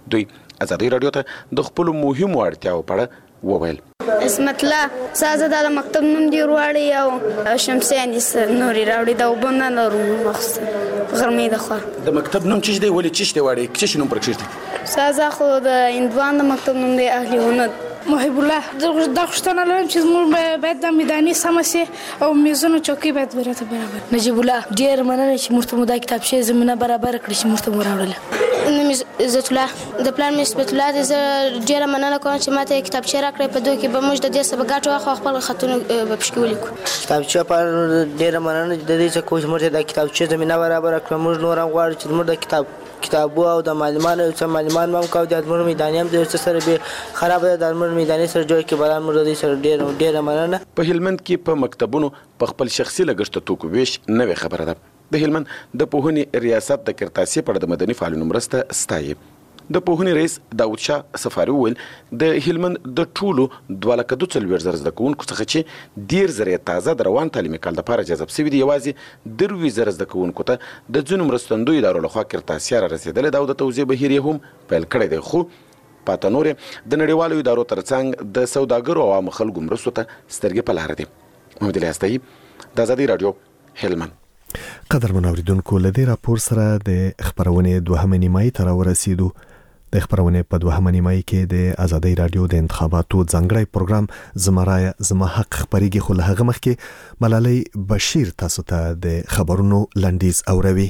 دوی ازادي رادیو ته د خپل مهمو اړتیاو په اړه وویل. اسمت الله سازه د مکتب نوم دی وروړی او شمسیان دي نوري راوړي دا وبنه لرو مخصوص غرمې د خو د مکتب نوم چی دی ولې چی دی وړي چی نوم پرکشته سازه خو د اندوان د مکتب نوم دی اهلی هنر محب الله دا خوشتنه لرم چې موږ باید د میداني سمسي او میزونو چوکۍ باید برابر برابر نجیب الله ډیر مننه چې موږ ته مو دا کتاب شي زمينه برابر کړی چې موږ ته وراوړل. نو عزت الله د پلان عزت الله د ډیر مننه کوم چې ماته کتاب شي راکړې په دوی کې به موږ د دې سبق غاټو خپل خطونه په پښکې ولیکو. کتاب چې په ډیر مننه د دې چې کوم موږ د کتاب شي زمينه برابر کړو موږ نور غواړو چې موږ د کتاب کتابو او د معلوماتو چې معلومات مم کو د ادمر میداني هم د سره به خراب د ادمر میداني سره جوړ کې بلان مرده سره ډیر ډیر مننه. په هلمند کې په مکتبونو په خپل شخصي لګښت توکو ویش نوې خبره ده. د هلمند د پوهنې ریاست د کرتاسي په د مدني فعالونو مرسته ستایي. د پوهنې رئیس داود شاه سفاری ویل د هلمند د ټولو دوه لکه دوه څلوېښت زره زده کوونکو څخه چې ډیر زره تازه د روان تعلیمي کال لپاره جذب شوي دي یوازې درویشت زره زده کوونکو ته د ځینو مرستندویو ادارو لخوا کرتاسي را رسېدلې ده او د توزیع بهیر یې هم پیل کړی دی. خو پاته نور د نړیوالو ادارو ترڅنګ د سوداګرو او عامو خلکو مرستو ته سترګې په لاره دي. محمد علي استایي د ازادي رادیو هلمند. قدرمن اوریدونکو له دې راپور سره د خبرونې دوهمه نیمایي ته راورسېدو. د خبرونې په دوهمه نیمایي کې د ازادي رادیو د انتخاباتو ځانګړی پروګرام زمرایا زما حق خبريږي خو له هغه مخکې ملالۍ بشیر تاسو ته د خبرونو لنډیز اوروي.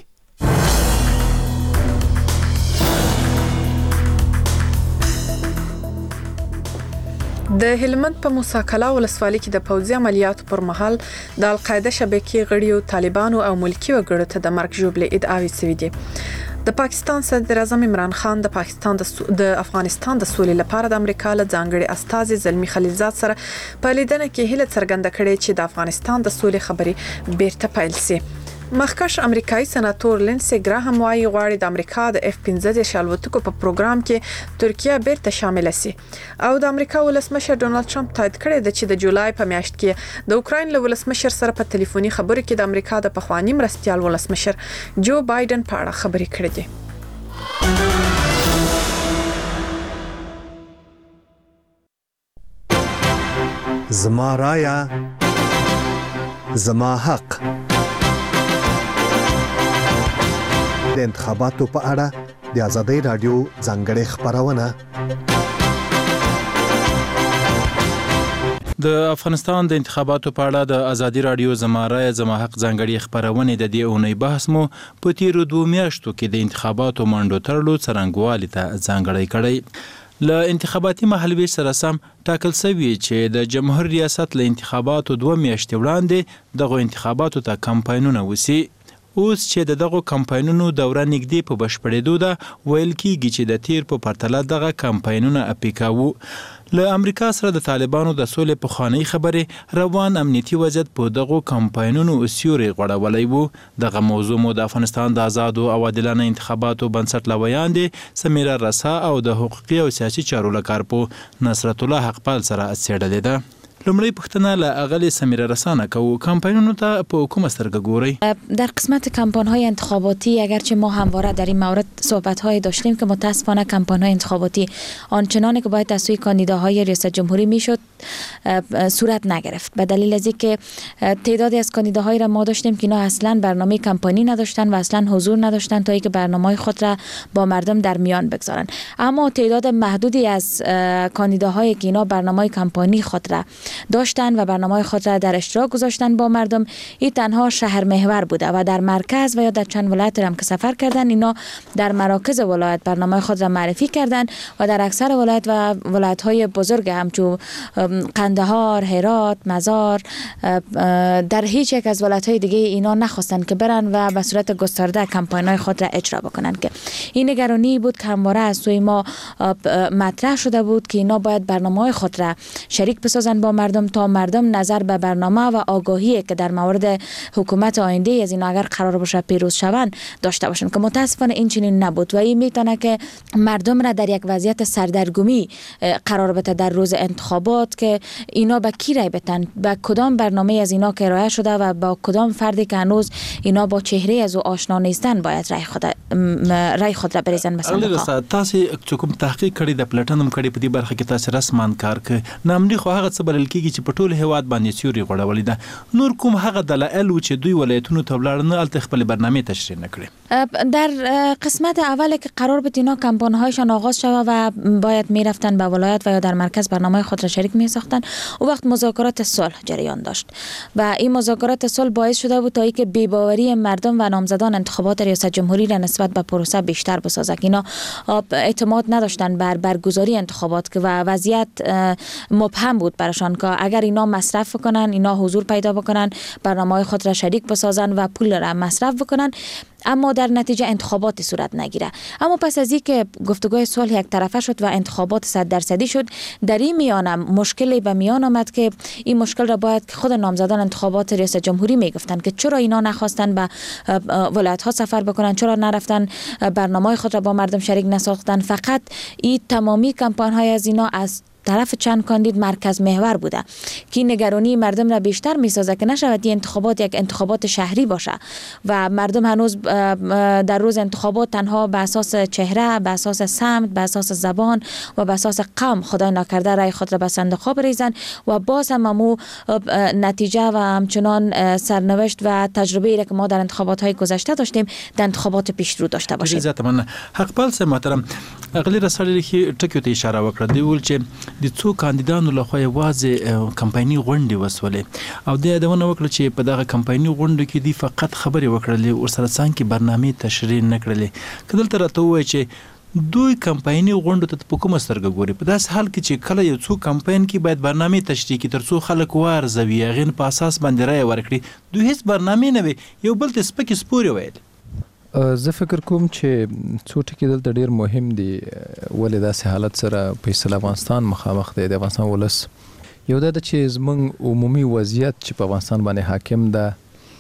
د هلمند په موسی کلا ولسوالۍ کې د پوځي عملیاتو پر مهال د القاعده شبکې غړیو طالبانو او ملکی وګړو ته د مرګ ژوبلې ادعاوې شوې دي. د پاکستان صدر اعظم عمران خان د پاکستان د افغانستان د سولې لپاره د امریکا له ځانګړي استازي زلمی خلیلزاد سره په لیدنه کې هیله څرګنده کړې چې د افغانستان د سولې خبرې بیرته پیل شي. مخکښ امریکایي سناتور لینسي ګراهم وايي غواړي د امریکا د اف پنځه الوتکو په پروګرام کې ترکیه بیرته شامل شي او د امریکا ولسمشر ډونالد ټرمپ تایید کړی دی چې د جولای په میاشت کې د اوکراین له ولسمشر سره په ټلیفوني خبرو کې د امریکا د پخوانی مرستيال ولسمشر جو بایدن په اړه خبرې کړې دي. زما رایا زما حق د انتخاباتو په اړه د ازادي رادیو ځانګړې خبرونه. د افغانستان د انتخاباتو په اړه د ازادي رادیو زما رای زما حق ځانګړې خبرونه د دې اونۍ بحث مو په تیرو دوه میاشتو کې د انتخاباتو منډو ترلو څرنګوالي ته ځانګړی کړی. له انتخاباتي محلوي سره سم ټاکل شوی چې د جمهور ریاست له انتخاباتو دوه میاشتې وړاندې دغه انتخاباتو ته کمپاینونه وسی. اوس چې د دغه کمپاینونو دوره نږدې په بشپړېدو ده ویل کیږي چې د تیر په پرتله دغه کمپاینونه اپیکاوو. له امریکا سره د طالبانو د سولې په خاني خبرې روان امنیتي وضعیت په دغه کمپاینونو سیوري غوړولای وو. دغه موضوع مو د افغانستان د آزاد او عادلانه انتخاباتو بنسټ لویان دي سمیرا رسا او د حقوقي او سیاسي چارو لکارپو نصرت الله حقپال سره څېړلې ده. لومړی پوښتنه له اغلی سمیرا رسانه کوو کمپاینونو ته په کومه سترګه ګورئ؟ در قسمت کمپاین‌های انتخاباتی اگرچه ما همواره در این مورد صحبت‌های داشتیم که متاسفانه کمپاین‌های انتخاباتی آنچنانی که باید از سوی کاندیداهای ریاست جمهوری میشد صورت نگرفت به دلیل از اینکه تعدادی از کاندیداهایی را ما داشتیم که اینا اصلا برنامه کمپانی نداشتن و اصلا حضور نداشتن تا اینکه برنامه‌های خود را با مردم در میان بگذارن. اما تعداد محدودی از کاندیداهایی که اینا برنامه کمپانی خود را داشتن و برنامه خود را در اشتراک گذاشتن با مردم این تنها شهر محور بوده و در مرکز و یا در چند ولایت هم که سفر کردن اینا در مراکز ولایت برنامه خود را معرفی کردن و در اکثر ولایت و ولایت های بزرگ همچون قندهار، هرات، مزار در هیچ یک از ولایت های دیگه اینا نخواستن که برن و به صورت گسترده کمپاین های خود را اجرا بکنن که این نگرانی بود که همواره از سوی ما مطرح شده بود که اینا باید برنامه های خود را شریک بسازن با مردم تا مردم نظر به برنامه و آگاهی که در مورد حکومت آینده از این اگر قرار باشه پیروز شوند داشته باشن که متاسفانه این چنین نبود و این میتونه که مردم را در یک وضعیت سردرگمی قرار بده در روز انتخابات که اینا به کی رای بدن، به کدام برنامه از اینا که ارائه شده و با کدام فردی که هنوز اینا با چهره از او آشنا نیستن باید رای خود رای خود را بریزن. مثلا تاسو چې کوم تحقیق کړی د پلټنم کړی په دې برخه کې تاسو رسمان کار کوي نامني خو هغه څه بلل کېږي چې په ټول هیواد باندې سیوري غوړولې ده. نور کوم هغه دلایل و چې دوی ولایتونو ته ولاړ نه الته خپل برنامه تشریح نکړي؟ در قسمت اول که قرار بود اینا کمپاین هایشان آغاز شود و باید میرفتن به ولایت و یا در مرکز برنامه خود را شریک می ساختن، او وقت مذاکرات صلح جریان داشت و این مذاکرات صلح باعث شده بود تا اینکه بی‌باوری مردم و نامزدان انتخابات ریاست جمهوری را نسبت به پروسه بیشتر بسازد. اینا اعتماد نداشتن بر برگزاری انتخابات که و وضعیت مبهم بود براشان که اگر اینا مصرف کنن، اینا حضور پیدا بکنن، برنامه خود را شریک بسازن و پول را مصرف بکنن، اما در نتیجه انتخابات صورت نگیره. اما پس از اینکه گفتگوی صلح یک طرفه شد و انتخابات صد درصدی شد، در این میان مشکلی به میان آمد که این مشکل را باید که خود نامزدان انتخابات ریاست جمهوری میگفتن که چرا اینا نخواستن به ولایت ها سفر بکنن، چرا نرفتن برنامه خود را با مردم شریک نساختن. فقط این تمامی کمپاین های از اینا از طرف چند کاندید مرکز محور بوده که نگرانی مردم را بیشتر میسازه که نشود این انتخابات یک انتخابات شهری باشه و مردم هنوز در روز انتخابات تنها به اساس چهره، به اساس سمت، به اساس زبان و به اساس قوم خدای ناکرده رای خود را به صندوق ها بریزن و باز هم امو نتیجه و همچنان سرنوشت و تجربه را که ما در انتخابات های گذشته داشتیم در انتخابات پیش رو داشته باشیم. عزتمن حق پال سه محترم اغلی رسالې کې ټکو ته اشاره وکړه دی ول چې د څو کاندیدانو لخوا یوازې کمپایني غونډې وسولې او د یادونه وکړه چې په دغه کمپایني غونډو کې دی فقط خبرې وکړلې او سره څنګه برنامه تشریح نه کړلې. کله تر ته وای چې دوی کمپایني غونډو ته په کومه سترګه ګوري؟ په داس حال کې چې کله یو څو کمپاین کې باید برنامه تشریح کی ترڅو خلک وارزوي غین په اساس باندې رای ورکړي، دوی هیڅ برنامه نه وي، یو بل ته سپک سپوري وایي. زه فکر کوم چې څو ټکي دلته ډیر مهم دي ولې داسې حالت سره په افغانستان مخامخ دی. د افغانستان ولس یو د چې زمونږ عمومي وضعیت چې په افغانستان باندې حاکم ده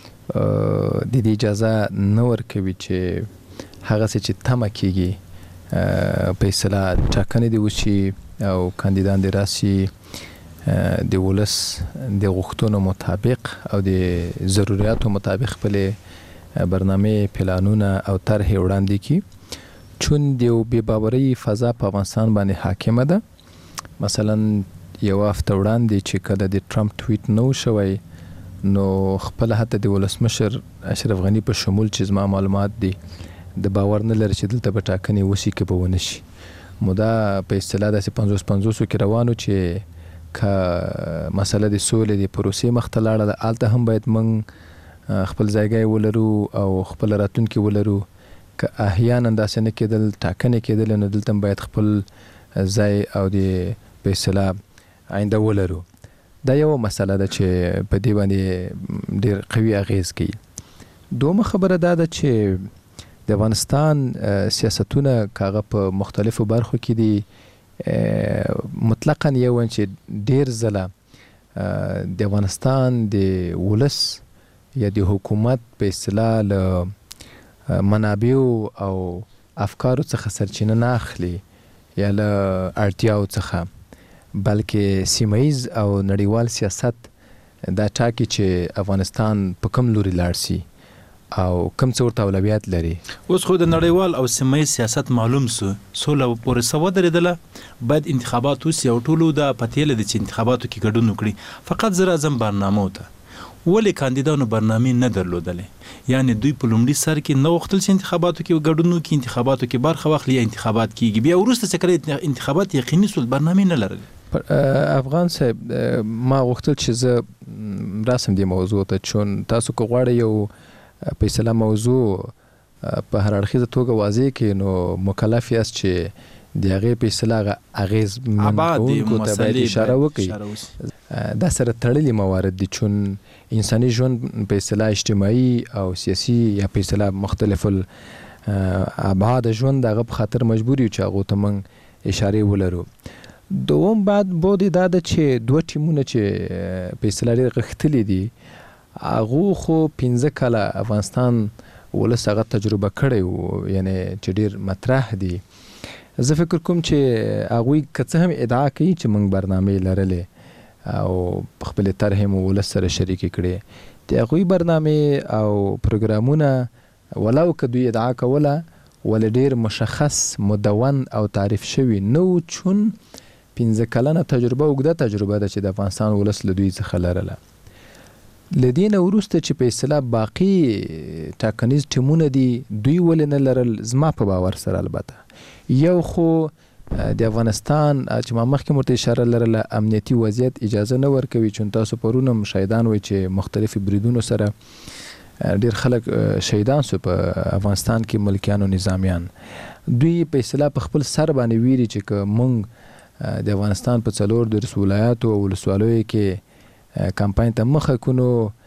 د دې اجازه نه ورکوي چې هغه څه چې تمه کیږي په اصطلاح ټاکنې دي وشي او کاندیدان دي راسي د ولس د غوښتنو مطابق او د ضرورتو مطابق خپل برنامه پلانونه او طرح وړاندې کی، چون دیو بې باورۍ فضا په افغانستان باندې حاکمه ده. مثلا یو هفته وړاندې چې کله د ټرمپ ټویټ نو شوی نو خپل حتی د ولسمشر اشرف غنی په شمول چې زما معلومات دي د باور نه لري چې دلته به ټاکنې وشي که به ونه شي. مو دا په اصطلاح داسې پنځوس پنځوسو کې روانو چې که مسله د سولې د پروسې مخ ته لاړه ده هلته هم باید موږ خپل ځایګی ولرو او خپل راتلونکي ولرو. که احیانا داسې نه کېدل ټاکنې کېدل نو دلته باید خپل ځای او د په اصطلاح آینده ولرو. دا یو مسله ده چې په دې باندې ډېر قوي اغیز کوي. دومره خبره دا ده چې د افغانستان سیاستونه کاغه په مختلفو برخو کې دي مطلقاً یو چې ډېر ځله د افغانستان د ولس یا د حکومت په اصطلاح له منابعو او افکارو څخه سرچینه نه اخلي یا له اړتیاو څخه، بلکې سیمهیز او نړیوال سیاست دا ټاکي چې افغانستان په کوم لوري لاړ سي او کوم څه ورته اولویت لري. اوس خو د نړیوال او سیمهیز سیاست معلوم سو سوله پورې سوا درېدله، باید انتخابات وسي او ټولو د پتیله د انتخاباتو کې ګډون وکړي. فقط زه راځم برنامه ته ولې کاندیدانو برنامه نه درلودلې؟ یعنی دوی په لومړي سر کې نه غوښتل چې انتخاباتو کې ګډون وکړي، انتخاباتو کې برخه واخلي، انتخابات کیږي، بیا وروسته چې کله انتخابات یقیني سول برنامه نه لرل. افغان صاحب ما غوښتل چې زه راسم دې موضوع ته، چون تاسو که غواړئ یو په اصطلاح موضوع په هر اړخیزه توګه واضح کړئ نو مکلف یاست چې د هغې په اصطلاح اغیز منونکو ته باید اشاره وکړي. دا سره تړلي موارد دي، چون انساني ژوند په اصطلاح اجتماعي او سیاسي یا په اصطلاح مختلف الابعاد ژوند هغه په خاطر مجبور یو چې هغو ته موږ اشارې ولرو. دوم بعد بودی دا د چې دوه ټیمونه چې په اصطلاح ډېر غښتلي دي هغه خو پنځه کاله افغانستان ولس هغه تجربه کړی وو یعنی چې ډېر مطرح دي. زه فکر کوم چې هغوی که څه هم ادعا کوي چې موږ برنامې لرلې او خپلې طرحې مو ولس سره شریکې کړې د هغوی برنامې او پروګرامونه ولو که دوی ادعا کوله ولې ډېر مشخص مدون او تعریف شوي نه و چون پنځه کلنه تجربه اوږده تجربه ده چې د افغانستان ولس له دوی څخه لرله. له دې نه وروسته چې په اصطلاح باقي ټاکنیز ټیمونه دي دوی ولې نه لرل زما په باور سره البته یو خو د افغانستان چې ما مخکې ورته اشاره لرله امنیتي وضعیت اجازه نه ورکوي چون تاسو پرون هم شهیدان وایي چې مختلفو بریدونو سره ډېر خلک شهیدان سو په افغانستان کې ملکیان او نظامیان. دوی په اصطلاح په خپل سر باندې ویري چې که موږ د افغانستان په څلور دېرش ولایاتو او ولسوالیو کې کمپاین ته مخه کونو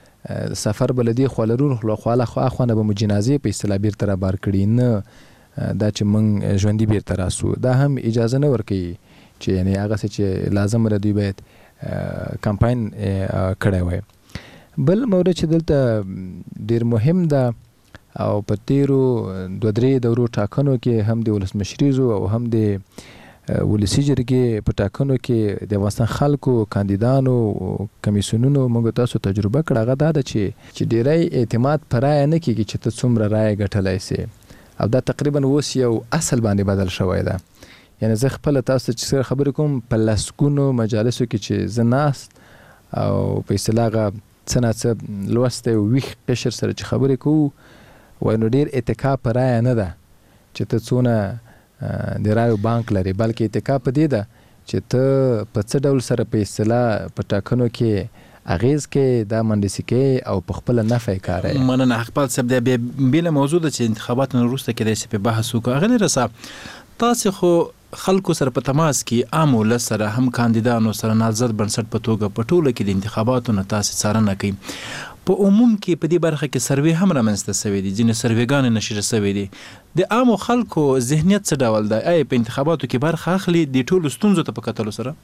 سفر به له دې خوا لرو خواله خو اخوانه به مو جنازې په اصطلاح بیرته رابار کړي نه دا چې موږ ژوندي بیرته راسو. دا هم اجازه نه ورکوي چې یعنی هغسې چې لازم ده دوی باید کمپاین کړی وای. بل مورد چې دلته ډېر مهم ده او په تیرو دوه درې دورو ټاکنو کې هم د ولسمشریزو او هم د ولسي جرګې په ټاکنو کې د افغانستان خلکو کاندیدانو کمیسیونونو موږ تاسو تجربه کړه هغه دا ده چې چې ډېری اعتماد په رایه نه کېږي چې ته څومره رایه ګټلی سې او دا تقریبا اوس یو اصل باندې بدل شوی ده. یعنی زه خپله تاسو ته چې سره خبرې کوم په لسګونو مجالسو کې چې زه ناست او په اصطلاح هغه څه ناڅه لوستی ویښ قشر سره چې خبرې کوو وایي نو ډېر اتکا په رایه نه ده چې ته څونه د رایو بانک لري بلکې اتکا په دې ده چې ته په څه ډول سره په اصطلاح په ټاکنو کې اغیز کې دا منډسي کې او په خپله نفع یې کار یې. مننه حقپال صاحب د بېله موضوع ده چې انتخاباتو نه وروسته کېدای شي په بحث وکړو. هغه لیره صاحب تاسې خو خلکو سره په تماس کې عام ولس سره هم کاندیدانو سره نامزد بنسټ په توګه په ټوله کې د انتخاباتو نه تاسې څارنه کوي. په عموم کې په دې برخه کې سروې هم رامنځته شوي دي ځینې سروېګانې نشر شوي دي. د عامو خلکو ذهنیت څه ډول دی؟ آیا په انتخاباتو کې برخه اخلي د ټولو ستونزو ته په کتلو سره؟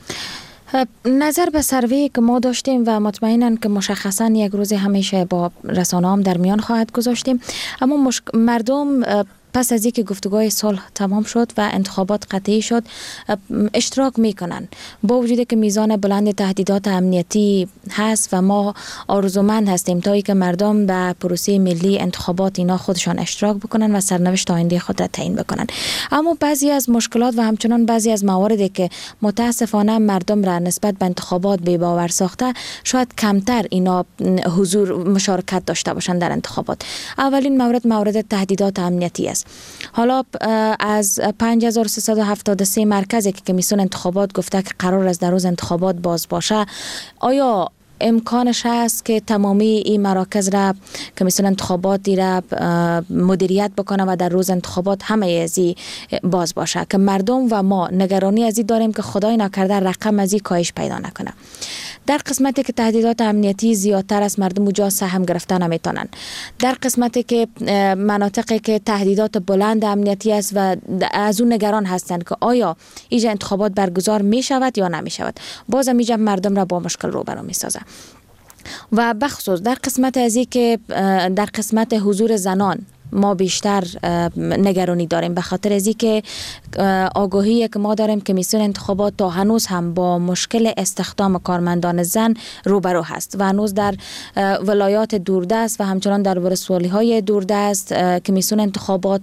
نظر به سروی که ما داشتیم و مطمئناً که مشخصاً یک روز همیشه با رسانه هم در میان خواهد گذاشتیم اما مشک... مردم پس از اینکه گفتگوهای صلح تمام شد و انتخابات قطعی شد اشتراک میکنن با وجودی که میزان بلند تهدیدات امنیتی هست و ما آرزومند هستیم تا اینکه مردم به پروسه ملی انتخابات اینا خودشان اشتراک بکنن و سرنوشت آینده خود را تعیین بکنن. اما بعضی از مشکلات و همچنان بعضی از مواردی که متاسفانه مردم را نسبت به انتخابات بی باور ساخته شاید کمتر اینا حضور مشارکت داشته باشند در انتخابات. اولین مورد مورد تهدیدات امنیتی است. حالا از پنج هزار و سیصد و هفتاد و سه مرکزی که کمیسیون انتخابات گفته که قرار است در روز انتخابات باز باشه آیا امکانش هست که تمامی این مراکز را کمیسیون انتخاباتی را مدیریت بکنه و در روز انتخابات همه از این باز باشه که مردم و ما نگرانی از این داریم که خدای نکرده رقم از این کاهش پیدا نکنه. در قسمتی که تهدیدات امنیتی زیادتر است مردم اونجا سهم گرفتن نمیتونن. در قسمتی که مناطقی که تهدیدات بلند امنیتی است و از اون نگران هستند که آیا اینجا انتخابات برگزار می شود یا نمی شود باز اینجا مردم را با مشکل روبرو می سازه. و بخصوص در قسمت از این که در قسمت حضور زنان ما بیشتر نگرانی داریم به خاطر از اینکه آگاهی که ما داریم کمیسیون انتخابات تا هنوز هم با مشکل استخدام کارمندان زن روبرو هست و هنوز در ولایات دوردست و همچنان در ولسوالی های دوردست کمیسیون انتخابات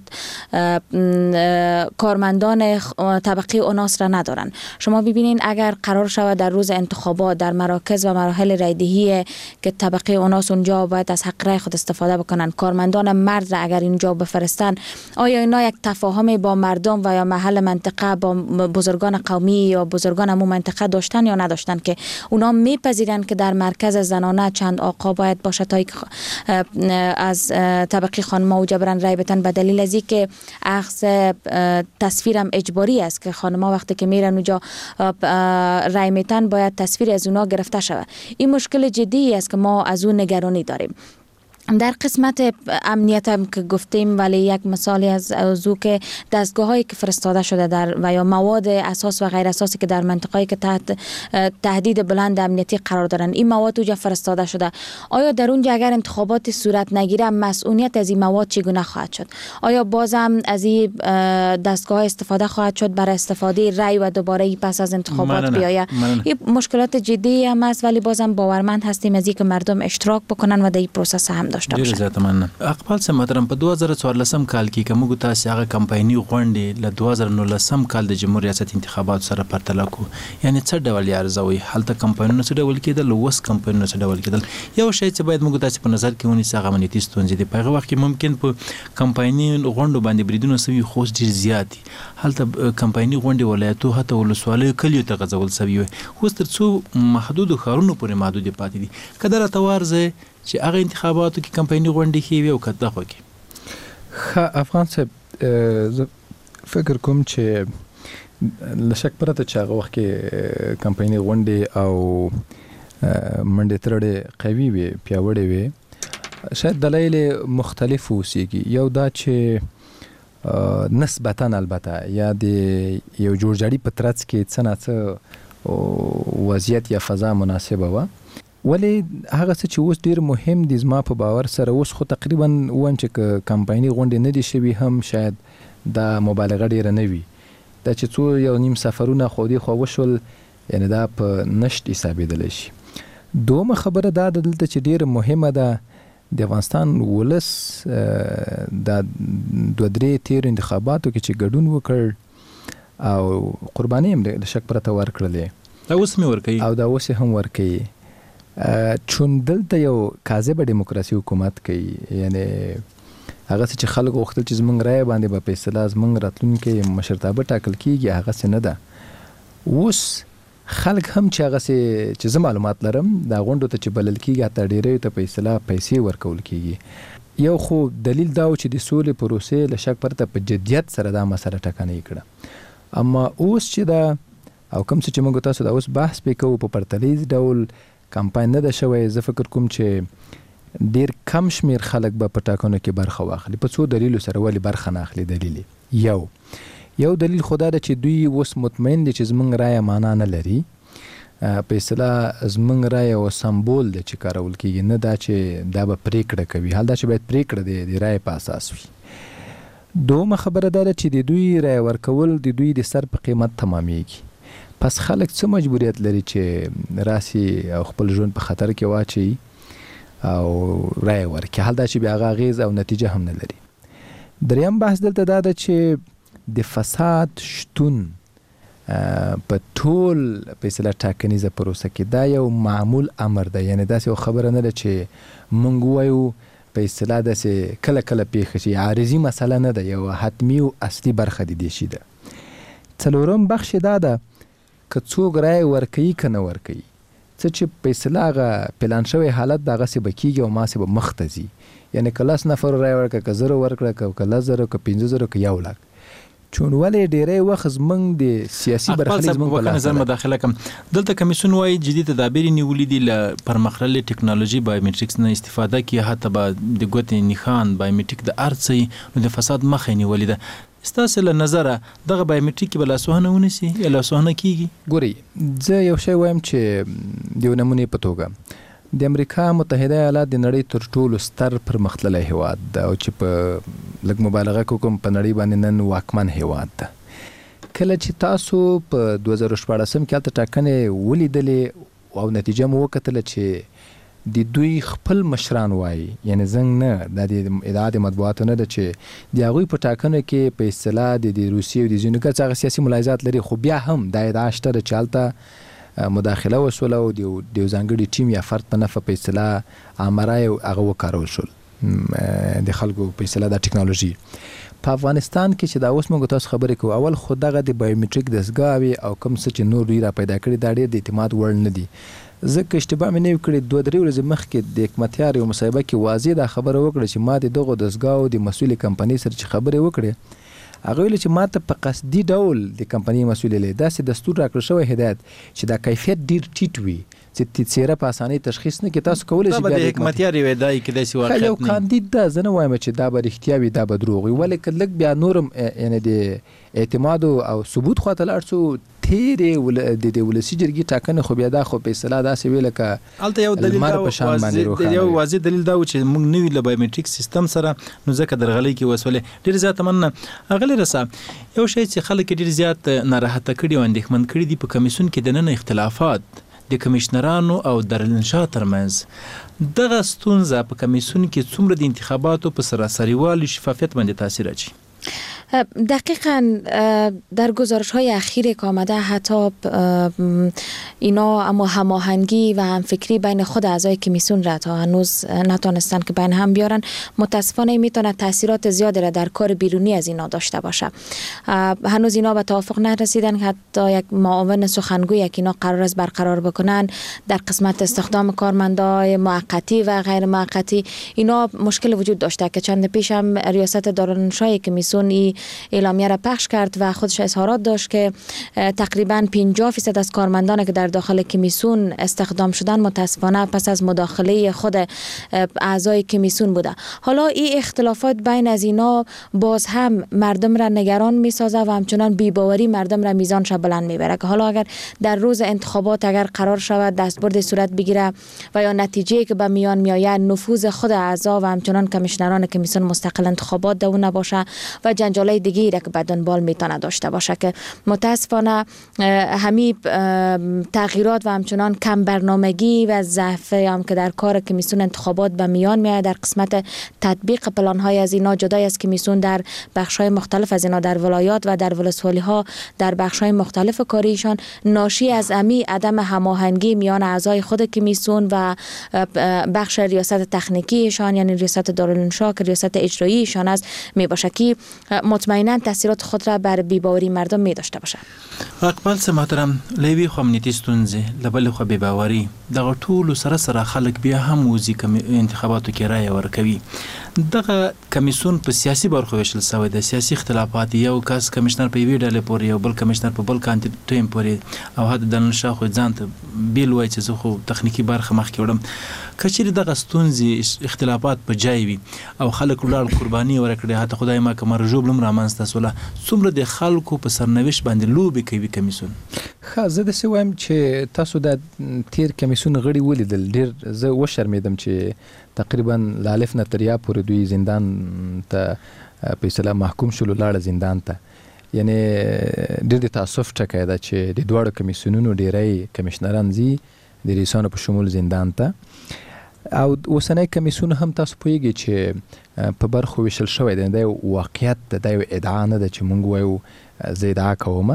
کارمندان طبقه اوناس را ندارن. شما ببینین اگر قرار شود در روز انتخابات در مراکز و مراحل رایدهی که طبقه اوناس اونجا باید از حق رای خود استفاده بکنن کارمندان مرد را اگر اینجا بفرستن آیا اینا یک تفاهم با مردم و یا محل منطقه با بزرگان قومی یا بزرگان امو منطقه داشتن یا نداشتن که اونا میپذیرن که در مرکز زنانه چند آقا باید باشه تا از طبقه خانم‌ها و جبران رای بتن به دلیل از اینکه اخذ تصویرم اجباری است که خانم‌ها وقتی که میرن اونجا رای میتن باید تصویر از اونا گرفته شود. این مشکل جدی است که ما از اون نگرانی داریم. در قسمت امنیت هم که گفتیم، ولی یک مثالی از موضوع که دستگاه هایی که فرستاده شده در و یا مواد اساس و غیر اساسی که در منطقه‌ای که تحت تهدید بلند امنیتی قرار دارن، این مواد اونجا فرستاده شده، آیا در اونجا اگر انتخابات صورت نگیره مسئولیت از این مواد چگونه خواهد شد؟ آیا بازم از این دستگاه استفاده خواهد شد برای استفاده رای و دوباره پس از انتخابات بیاید؟ این مشکلات جدی هم است، ولی بازم باورمند هستیم از اینکه مردم اشتراک بکنن و در این پروسس هم داشته باشن. ډیر زیات مننه. اقبال صاحب محترم، په دوه زره څوارلسم کال کې کوم موږ تاسو هغه کمپایني غونډې له دوه زره نولسم کال د جمهوریت ریاست انتخابات سره پرتله کو، یعنی څه ډول یارزوي هلته کمپاینونه څه ډول کېدل، وس کمپاینونه څه ډول کېدل؟ یو شی چې باید موږ تاسو په نظر کې ونیسو هغه امنیتي ستونزې دي. په هغه وخت کې ممکن په کمپایني غونډو باندې بریدونه سوي خو ډیر زیات دي. هلته کمپایني غونډې ولایتو هته ولسوالۍ کلیو ته غځول سوي وي، خو تر څو محدود خارونو پورې محدود پاتې دي. کله راته چې هغه انتخاباتو کې کمپایني غونډې کې وي او کته خو کې ښه افغان صاحب، زه فکر کوم چې لشک پرته چې هغه وخت کې کمپایني غونډې او منډې ترړې قوي وي، پیاوړې وي، شاید دلایل مختلف اوسېږي. یو دا چې نسبتاً البته یا د یو جوړجاړي په ترڅ کې څه نه څه وضعیت یا فضا مناسبه وه، ولی هغه څه چې اوس ډیر مهم دي زما په باور سره اوس خو تقریبا وان چې کمپایني غونډې نه دي شوي هم شاید دا مبالغه ډیره نه وي. دا چې څو یو نیم سفرونه خو دې خو وشول، یعنی دا په نشت حسابېدلی شي. دومه خبره دا ده دلته چې ډیره مهمه ده، د افغانستان ولس د دوه درې تیرو انتخاباتو کې چې ګډون وکړ او قرباني هم د شک پرته ورکړلې، دا اوس مې ورکوي او دا اوس هم ورکوي، چون دلته یو کاذبه دیموکراسي حکومت کوي. یعنی هغه څه چې خلک غوښتل چې زمونږ رایه باندې به په اصطلاح زمونږ راتلونکی مشرتابه ټاکل کېږي، هغسې نه ده. اوس خلک هم چې هغسې چې زه معلومات لرم دا غونډو ته چې بلل کېږي حتی ډېریو ته په اصطلاح پیسې ورکول کېږي. یو خو دلیل دا و چې د سولې پروسې له شک پرته په جدیت سره دا مسله ټکنۍ کړه. اما اوس چې دا او کوم څه چې موږ تاسو دا اوس بحث پې کوو په پرتلیز ډول کمپاین نه ده شوی، زه فکر کوم چې ډیر کم شمیر خلک به په ټاکنو کې برخه واخلي. په څو دلیلو سره ولې برخه نه اخلي؟ دلیل یو یو دلیل خدا ده چې دوی اوس مطمئن دي چې زمونږ رایه معنا نه لري، په اصطلاح زمونږ رایه او سمبول ده چې کارول کېږي، نه دا چې دا به پریکړه کوي، حال دا چې باید پریکړه د رایې په اساس وي. دومه خبره دا ده چې د دوی رایه ورکول د دوی د سر په قیمت تمامیږي. پس خلک څه مجبوریت لري چې راسي او خپل ژوند په خطر کې واچي او رایه ورکړي، حال دا چې بیا هغه اغېز او نتیجه هم نه لري. دریم بحث دلته دا ده چې د فساد شتون په ټول په اصطلاح ټاکنیزه پروسه کې دا یو معمول امر ده. یعنی داسې یو خبره نه ده چې موږ ووایو په اصطلاح داسې کله کله پیښه شي، عارضي مسله نه ده، یو حتمي او اصلي برخه د دې شي ده. څلورم بخش دا ده که څوک رایه ورکوي که نه ورکوي، څه چې په اصطلاح هغه پلان شوی حالت د هغسې به کېږي او ماسې به مخ ته ځي. یعنې که لس نفرو رایه ورکړه، که زرو ورکړه، که لس زرو، که پنځه زرو، که یو لاک. چون ولې ډیری وخت زمونږ د سیاسي برخلیک زمونږ په لاس ده. مداخله کوم دلته کمیسیون وایي جدي تدابیر نیولي دي له پرمختللې ټکنالوژي بایومټریکس نه استفاده کړي، حتی به د ګوتې نښان بایومټریک د هر څه نو د فساد مخه یې نیولې ده. ستاسو له نظره دغه بایومټریک به لاسوهنه ونیسي یا لاسوهنه کیږي؟ ګورئ، زه یو شی وایم چې د یو نمونې په توګه د امریکا متحده ایالات د نړۍ تر ټولو ستر پرمختللی هیواد ده او چې په لږ مبالغه کوم په نړۍ باندې نن واکمن هیواد ده. کله چې تاسو په دوه زره شپاړسم کې هلته ټاکنې ولیدلې او نتیجه مو وکتله چې د دوی خپل مشران وایي، یعنی زنګ نه، دا د ادعا د مطبوعاتو نه ده چې د هغوی په ټاکنو کې په اصطلاح د روسیې او د ځینو ګرځ هغه سیاسي ملاحظات لري، خو بیا هم دا ادعا شته ده چې هلته مداخله وشوله او د یو ځانګړي ټیم یا فرد په نفع په اصطلاح امرای هغه وکارول شول د خلکو په اصطلاح د ټکنالوژي. په افغانستان کې چې دا اوس موږ تاسو خبرې کوو، اول خو دغه د بایومټریک دستګاوې او کوم څه چې نور دوی را پیدا کړي دا ډېر د اعتماد وړ نه دي. زه که اشتباه مې نه وي کړې دوه درې ورځې مخکې د حکمتیار یو مصاحبه کې واضح دا خبره وکړه چې ما د دغو دستګاو د مسؤلې کمپنۍ سره چې خبرې وکړې هغه ویل چې ماته په قصدي ډول د کمپنۍ مسؤل له داسې دستور راکړل شوی هدایت چې دا کیفیت ډیر ټیټ وي چې څیره په اسانۍ تشخیص نه کې تاسو کولای شئ دا د حکمتیار وي دای کې د سی واقعیت یو کاندید دا زنه وایم چې دا به رښتیا وي دا به دروغ وي ولې کله بیا نورم یعنی د اعتماد او ثبوت خاطر لارڅو تیرې ول د د ولسی جرګي ټاکنه خو بیا دا خو په اصطلاح داسې ویل ک الته یو دلیل دا یو واضح دلیل دا چې موږ نوی ل بایومټریک سیستم سره نو ځکه درغلي کې وسولې ډیر زیات مننه اغلی رسا یو شی چې خلک ډیر زیات ناراحته کړي او اندېښمن کړي دي په کمیسیون کې د نن اختلافات د کمشنرانو او دارالانشا ترمنځ دغه ستونزه په کمیسیون کې څومره د انتخاباتو په سراسری والي شفافیت باندې تاثیر اچي؟ دقیقاً در گزارش های اخیر که آمده حتی اینا اما هماهنگی و همفکری بین خود اعضای کمیسیون را تا هنوز نتونستن که بین هم بیارن. متاسفانه میتونه تاثیرات زیادی را در کار بیرونی از اینا داشته باشه. هنوز اینا به توافق نرسیدن که حتی یک معاون سخنگوی یک اینا قرار است برقرار بکنن در قسمت استخدام کارمندای موقتی و غیر موقتی. اینا مشکل وجود داشته که چند پیش هم ریاست دارالانشای کمیسیون اعلامیه را پخش کرد و خودش اظهارات داشت که تقریباً پنجاه فیصد از کارمندان که در داخل کمیسیون استخدام شدن متاسفانه پس از مداخله خود اعضای کمیسیون بوده. حالا این اختلافات بین از اینا باز هم مردم را نگران می سازه و همچنان بی‌باوری مردم را میزانش بلند میبره که حالا اگر در روز انتخابات اگر قرار شود دستبرد صورت بگیره و یا نتیجه که به میان میآید نفوذ خود اعضا و همچنان کمیشنران کمیسیون مستقل انتخابات دو نباشه و جنجالای دیگه را که به دنبال میتونه داشته باشه که متاسفانه همین تغییرات و همچنان کم برنامگی و ضعف هم که در کار کمیسیون انتخابات به میان میاد در قسمت تطبیق پلان های از اینا جدای از کمیسیون در بخش های مختلف از اینا در ولایات و در ولسوالی ها در بخش های مختلف کاریشان ناشی از امی عدم هماهنگی میان اعضای خود کمیسیون و بخش ریاست تکنیکیشان یعنی ریاست دارالانشا که ریاست اجراییشان است می باشه که مطمئنا تاثیرات خود را بر بی‌باوری مردم می داشته باشه. اقبال سه محترم لوی خو امنیتي ستونزې لبل خو بی‌باوري دغه ټول سره سره خلک بیا هم وزي انتخاباتو کې رائے ورکوي. دغه کمیسیون په سیاسي برخو ویشل شوی د سیاسي اختلافات یو کس کمشنر په وی ډلې پورې یو بل کمشنر په بل کانټ ټیم پورې او هدا د نشه خو ځان ته بیل وای چې زه خو تخنیکی برخه مخ کې وړم کچېر دغه ستونزې اختلافات په جای وي او خلک ولر قرباني ورکړي هته خدای ما کمر جوړ لم رامنځته سوله څومره د خلکو په سرنوشت باندې لوبي کوي کمیسیون. خا زه د سوام چې تاسو د تیر کمیسیون غړي ولیدل ډیر زه و شرمېدم چې تقریبا لالف نه تریا پورې دوی زندان ته په اصطلاح محکوم شول لاړ زندان ته یعنی ډیر د تاسف ټکای دا چې د دوړو کمیسیونونو ډیرای کمشنران زی د ریسانو په شمول زندان ته او اوسنۍ کمیسیون هم تاسو پوهیږئ چې په برخو ویشل شوی دی د واقعیت د یو ادعا نه ده چې مونږ وایو زه ادعا کوم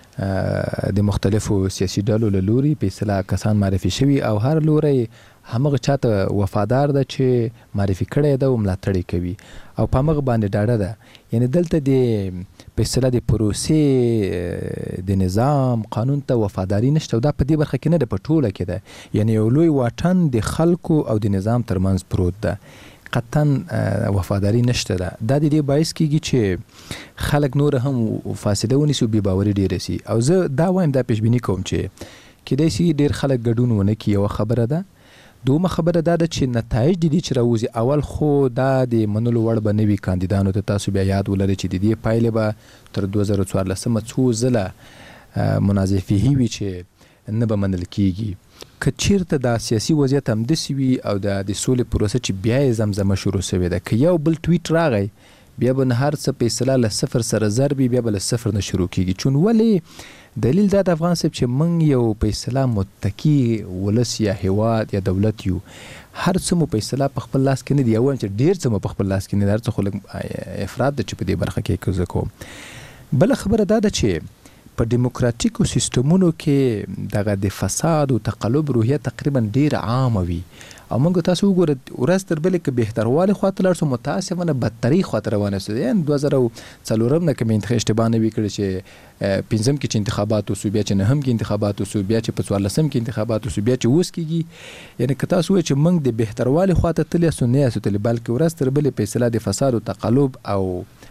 د مختلفو سیاسي ډلو له لوري په اصطلاح کسان معرفي شوي او هر لوري همغه چاته وفادار ده چې معرفي کړی ده او ملاتړ کوي او په هغه باندې ډاډه ده یعنی دلته د په اصطلاح د پروسې د نظام قانون ته وفاداری نشته او دا په دې برخه کې نه ده په ټوله کې ده یعنی یو لوی واټن د خلکو او د نظام ترمنځ پروت ده قطعا وفاداری نشته ده دا د دې باعث کیږي چې خلک نور هم فاصله ونیسي او بې باوري ډېره سي او زه دا وایم دا پیشبیني کوم چې کیدای شي ډېر خلک ګډون ونه کړي یوه خبره ده دومره خبره دا ده چې نتایج د دې چې راوځي اول خو دا د منلو وړ به نه وي کاندیدانو ته تاسو بیا یاد ولرئ چې د دې پایلې به تر دوه زره څوارلسمه څو ځله منازعې وي چې نه به منل کیږي که چیرته دا سیاسي وضعیت همداسې وي او د سولې پروسه چې بیا یې زمزمه شروع سوې ده که یو بل ټویټ راغی بیا به نه هر څه په اصطلاح له صفر سره ضرب بیا به له صفر نه شروع کیږي چون ولې دلیل دا د افغان صاحب چې موږ یو په اصطلاح متکی ولس یا هیواد یا دولت یو هر څه مو په اصطلاح په خپل لاس کې نه دی یا وایم چې ډېر څه مو په خپل لاس کې نه دی هر څه خو لږ افراد ده چې په دې برخه کې کوزه کوم. بله خبره دا ده چې په ډیموکراتیکو سیستمونو کې دغه د فساد او تقلب روحیه تقریبا ډېر عامه وي او موږ تاسو وګورئ ورځ تر بلې که بهتروالي خواته لاړ شو متاسفانه بدتري خواته روانه شو یعنې دوه زره څلورم نه که مې اشتباه نه وي کړی چې پنځم کې چې انتخابات وسو بیا چې نهم کې انتخابات وسو بیا چې په څوارلسم کې انتخابات وسو بیا چې اوس کېږي یعنې که تاسو وایئ چې موږ د بهتروالي خواته تللی یاستو نه یاستو تللی بلکې ورځ تر بلې په اصطلاح د فساد او تقلب او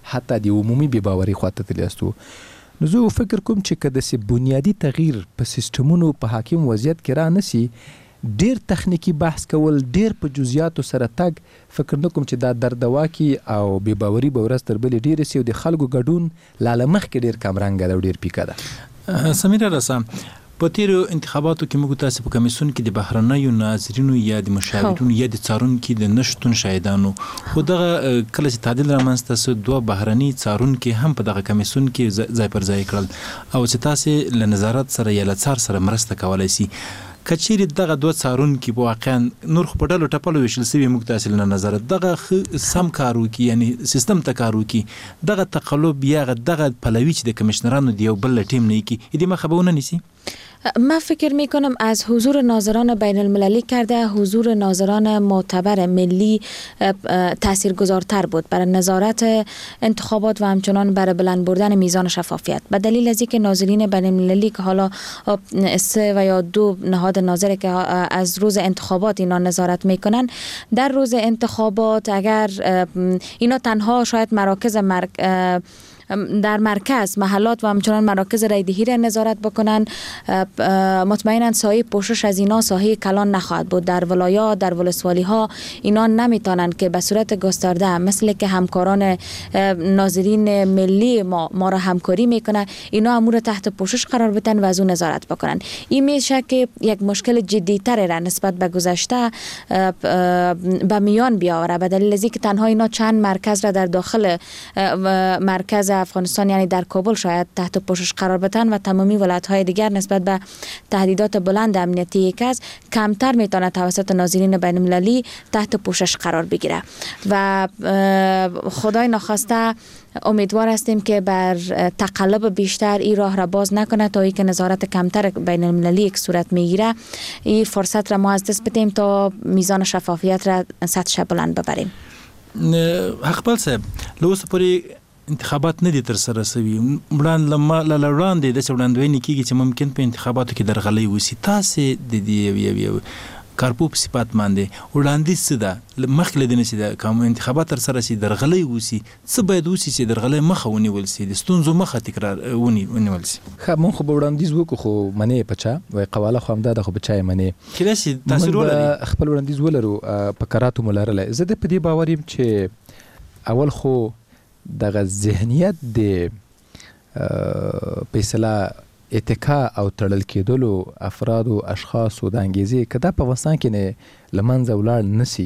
حتی د عمومي بې باورۍ خواته تللی یاستو. نو زه فکر کوم چې که داسې بنیادي تغییر په سیستمونو په حاکم وضعیت کې را نسي، ډیر تخنیکی بحث کول، ډیر په جزئیاتو سره تګ، فکر نه کوم چې دا دردواکي او بې باوري به ورځ تر بلې ډیره سي او د خلکو ګډون لا له مخکې ډیر کمرنګه ده او ډیر پیکه ده. سمیرا رسا، په تیرو انتخاباتو کې موږ تاسو په کمیسیون کې د بهرنیو ناظرینو یا د مشاورینو یا د څارونکو د نشټون شاهدانو، خو دغه کله چې تعدیل رامنځته سو دوه بهرني څارونکو هم په دغه کمیسیون کې ځای پر ځای کړل او چې تاسو له نظارت سره یا له څار سره مرسته کولای شي. کچېری دغه دوه څارونکو په واقعا نور خو په ډلو ټپلو ویشل سوي موږ تاسو له نظارت دغه سم کارو کی یعنی سیستم ته کارو کی دغه تقلب یا دغه پلوی چې د کمشنرانو دی یو بل ټیم نه کی دې مخه به ونه نیسی. من فکر می کنم از حضور ناظران بین المللی کرده حضور ناظران معتبر ملی تاثیرگذارتر بود برای نظارت انتخابات و همچنان برای بلند بردن میزان شفافیت، به دلیل از اینکه ناظرین بین المللی که حالا سه و یا دو نهاد ناظر که از روز انتخابات اینا نظارت میکنن، در روز انتخابات اگر اینا تنها شاید مراکز مرک در مرکز محلات و همچنان مراکز رایدهی را نظارت بکنن، مطمئنا سایه پوشش از اینا سایه کلان نخواهد بود. در ولایات در ولسوالی ها اینا نمیتونن که به صورت گسترده مثل که همکاران ناظرین ملی ما, ما را همکاری میکنه اینا امور تحت پوشش قرار بدن و از اون نظارت بکنن. این میشه که یک مشکل جدی‌تر را نسبت به گذشته به میان بیاوره، به دلیل از اینکه تنها اینا چند مرکز را در داخل مرکز افغانستان یعنی در کابل شاید تحت پوشش قرار بدن و تمامی ولایت‌های دیگر نسبت به تهدیدات بلند امنیتی یک از کمتر میتونه توسط ناظرین بین المللی تحت پوشش قرار بگیره و خدای نخواسته امیدوار هستیم که بر تقلب بیشتر این راه را باز نکنه تا اینکه نظارت کمتر بین المللی یک صورت میگیره. این فرصت را ما از دست بدیم تا میزان شفافیت را سطحش بلند ببریم. حقبال صاحب لوس پوری انتخابات نه دي تر سره سوي وړاندې لما لاله وړاندې د وړاندوینې کیږي چې ممکن په انتخاباتو کې درغلي وسی تاسو د دې یو کارپو په صفات باندې وړاندې څه ده مخکې لدنه چې د کوم انتخابات تر سره سي درغلي وسی څه باید وسی چې درغلي مخه ونیول سي د ستونزو مخه تکرار ونی ونیول سي. خو مونږ خو وړاندیز وکړو خو منې پچا وای قواله خو هم دا خو بچای منې کله چې تاثیر ولري خپل وړاندیز ولرو په کراتو مولارله زه د پدې باوریم چې اول خو دغه ذهنیت د فیصله اتکا او تړل کېدلو افراد او اشخاص او د انګیزې کدا په افغانستان کې نه لمنځه ولاړ نسی،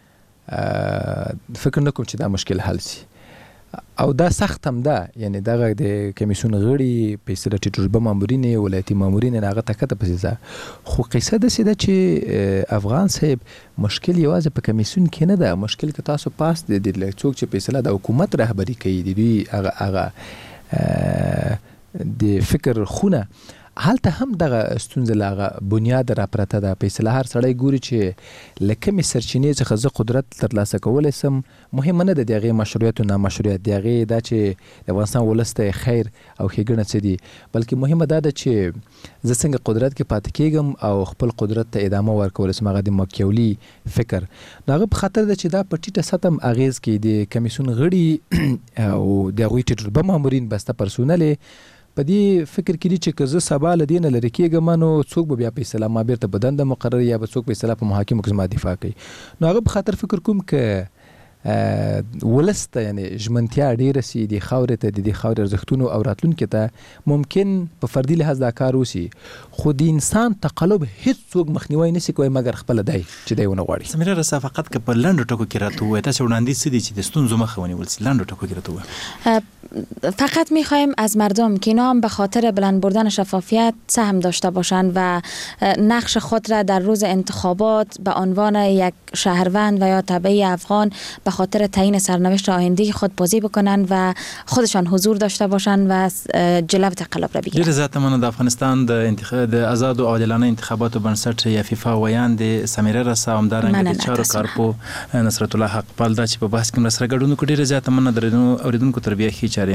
فکر نه کوم چې دا مشکل حل شي او دا سخت هم ده. یعنی دغه د کمیسیون غړي فیصله تجربه مامورین ولایتي مامورین هغه تکته پسیزه خو قصه ده چې د افغان صاحب مشکل یوازې په کمیسیون کې نه ده، مشکل که تاسو پاس د دې څوک چې فیصله د حکومت رهبری کوي د دوی هغه هغه د فکر خونه هلته هم دغه ستونزه لاغه بنیاد را پرته ده. فیصله هر سړی ګوري چې لکه می سرچینې څخه زه قدرت ترلاسه کولای سم، مهم نه ده دغه مشروعیت او نامشروعیت دغه دا چې د افغانستان ولسته خیر او ښېګڼه څه دي، بلکې مهمه ده چې زه څنګه قدرت کې پاتې کېږم او خپل قدرت ته ادامه ورکول سم. هغه د ماکیولي فکر هغه په خاطر ده چې دا په ټیټه سطح اغیز کوي د کمیسیون غړي او د غوي تجربه مامورین بسته پرسونل په دې فکر کې دي چې که زه سبا له دې نه لرې کېږم نو څوک به بیا فیصله ما بیرته په دنده مقرر یا به څوک فیصله په محاکمو کې زما دفاع کوي. نو هغه په خاطر فکر کوم که ولس ته یعنی ژمنتیا ډېره سي د خاورې ته د دې خاورې ارزښتونو او راتلونکي ته ممکن په فردي لحاظ دا کار وسي، خو د انسان تقلب هیڅوک مخنیوی نشي کوي مګر خپله دی چې دی ونه غواړي. سمیرا رسا فقط که په لنډو ټکو کې راته ووایه تاسو وړاندیز څه دي چې د ستونزو مخه ونیول سي؟ لنډو ټکو کې راته ووایه. فقط میخوایم از مردم که اینا هم به خاطر بلند بردن شفافیت سهم داشته باشند و نقش خود را در روز انتخابات به عنوان یک شهروند و یا تبعی افغان به خاطر تعیین سرنوشت آینده خود بازی بکنن و خودشان حضور داشته باشند و جلب تقلب را بگیرند. ډیر زیات مننه د افغانستان د انتخاب د آزاد او عادلانه انتخاباتو بنسټ یا فیفا ویاند سمیرا رسا همدارنګه د چارو کارپو نصرت الله حقپال دا چې په بحث کې مرسته ګډون کړي. ډیر زیات مننه درنو اوریدونکو تربیه خي چارې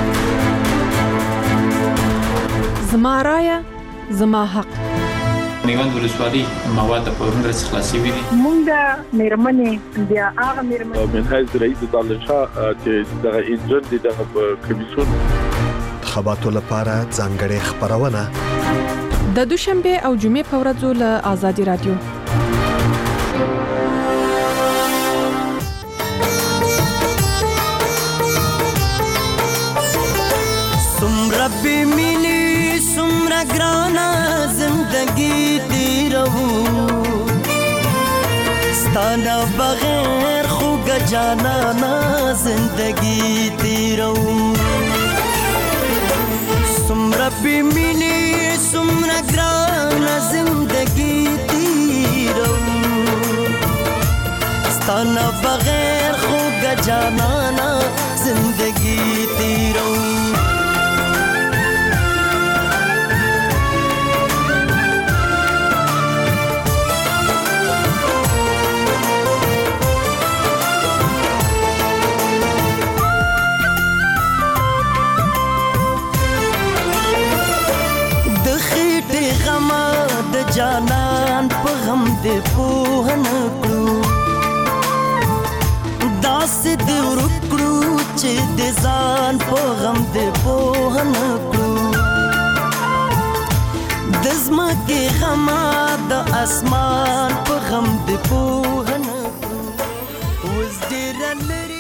زما رایه زما حق. میوند ولسوالۍ مواد په مرسته خلاصي وي. مونږ د میرمنې بیا هغه میرمنې من حیث رئیس طالب شاه چې دغه انجن دي دغه کمیسیون خبراتو لپاره ځانګړې خبرونه د دوشنبه او جمعې په ورځو له آزادي رادیو. سمرا بی مینی سمرا گرانا زندگی تیرو ستانا بغیر خوگ جانانا زندگی تیرو سمرا بی مینی سمرا گرانا زندگی تیرو ستانا بغیر خوگ جانانا زندگی تیرو جانان په غم دې پوهن کړو داسې دې ورکړو چې دې ځان په غم دې پوهن کړو د ځمکې غم د اسمان په غم دې پوهن کړو اوس ډېر لري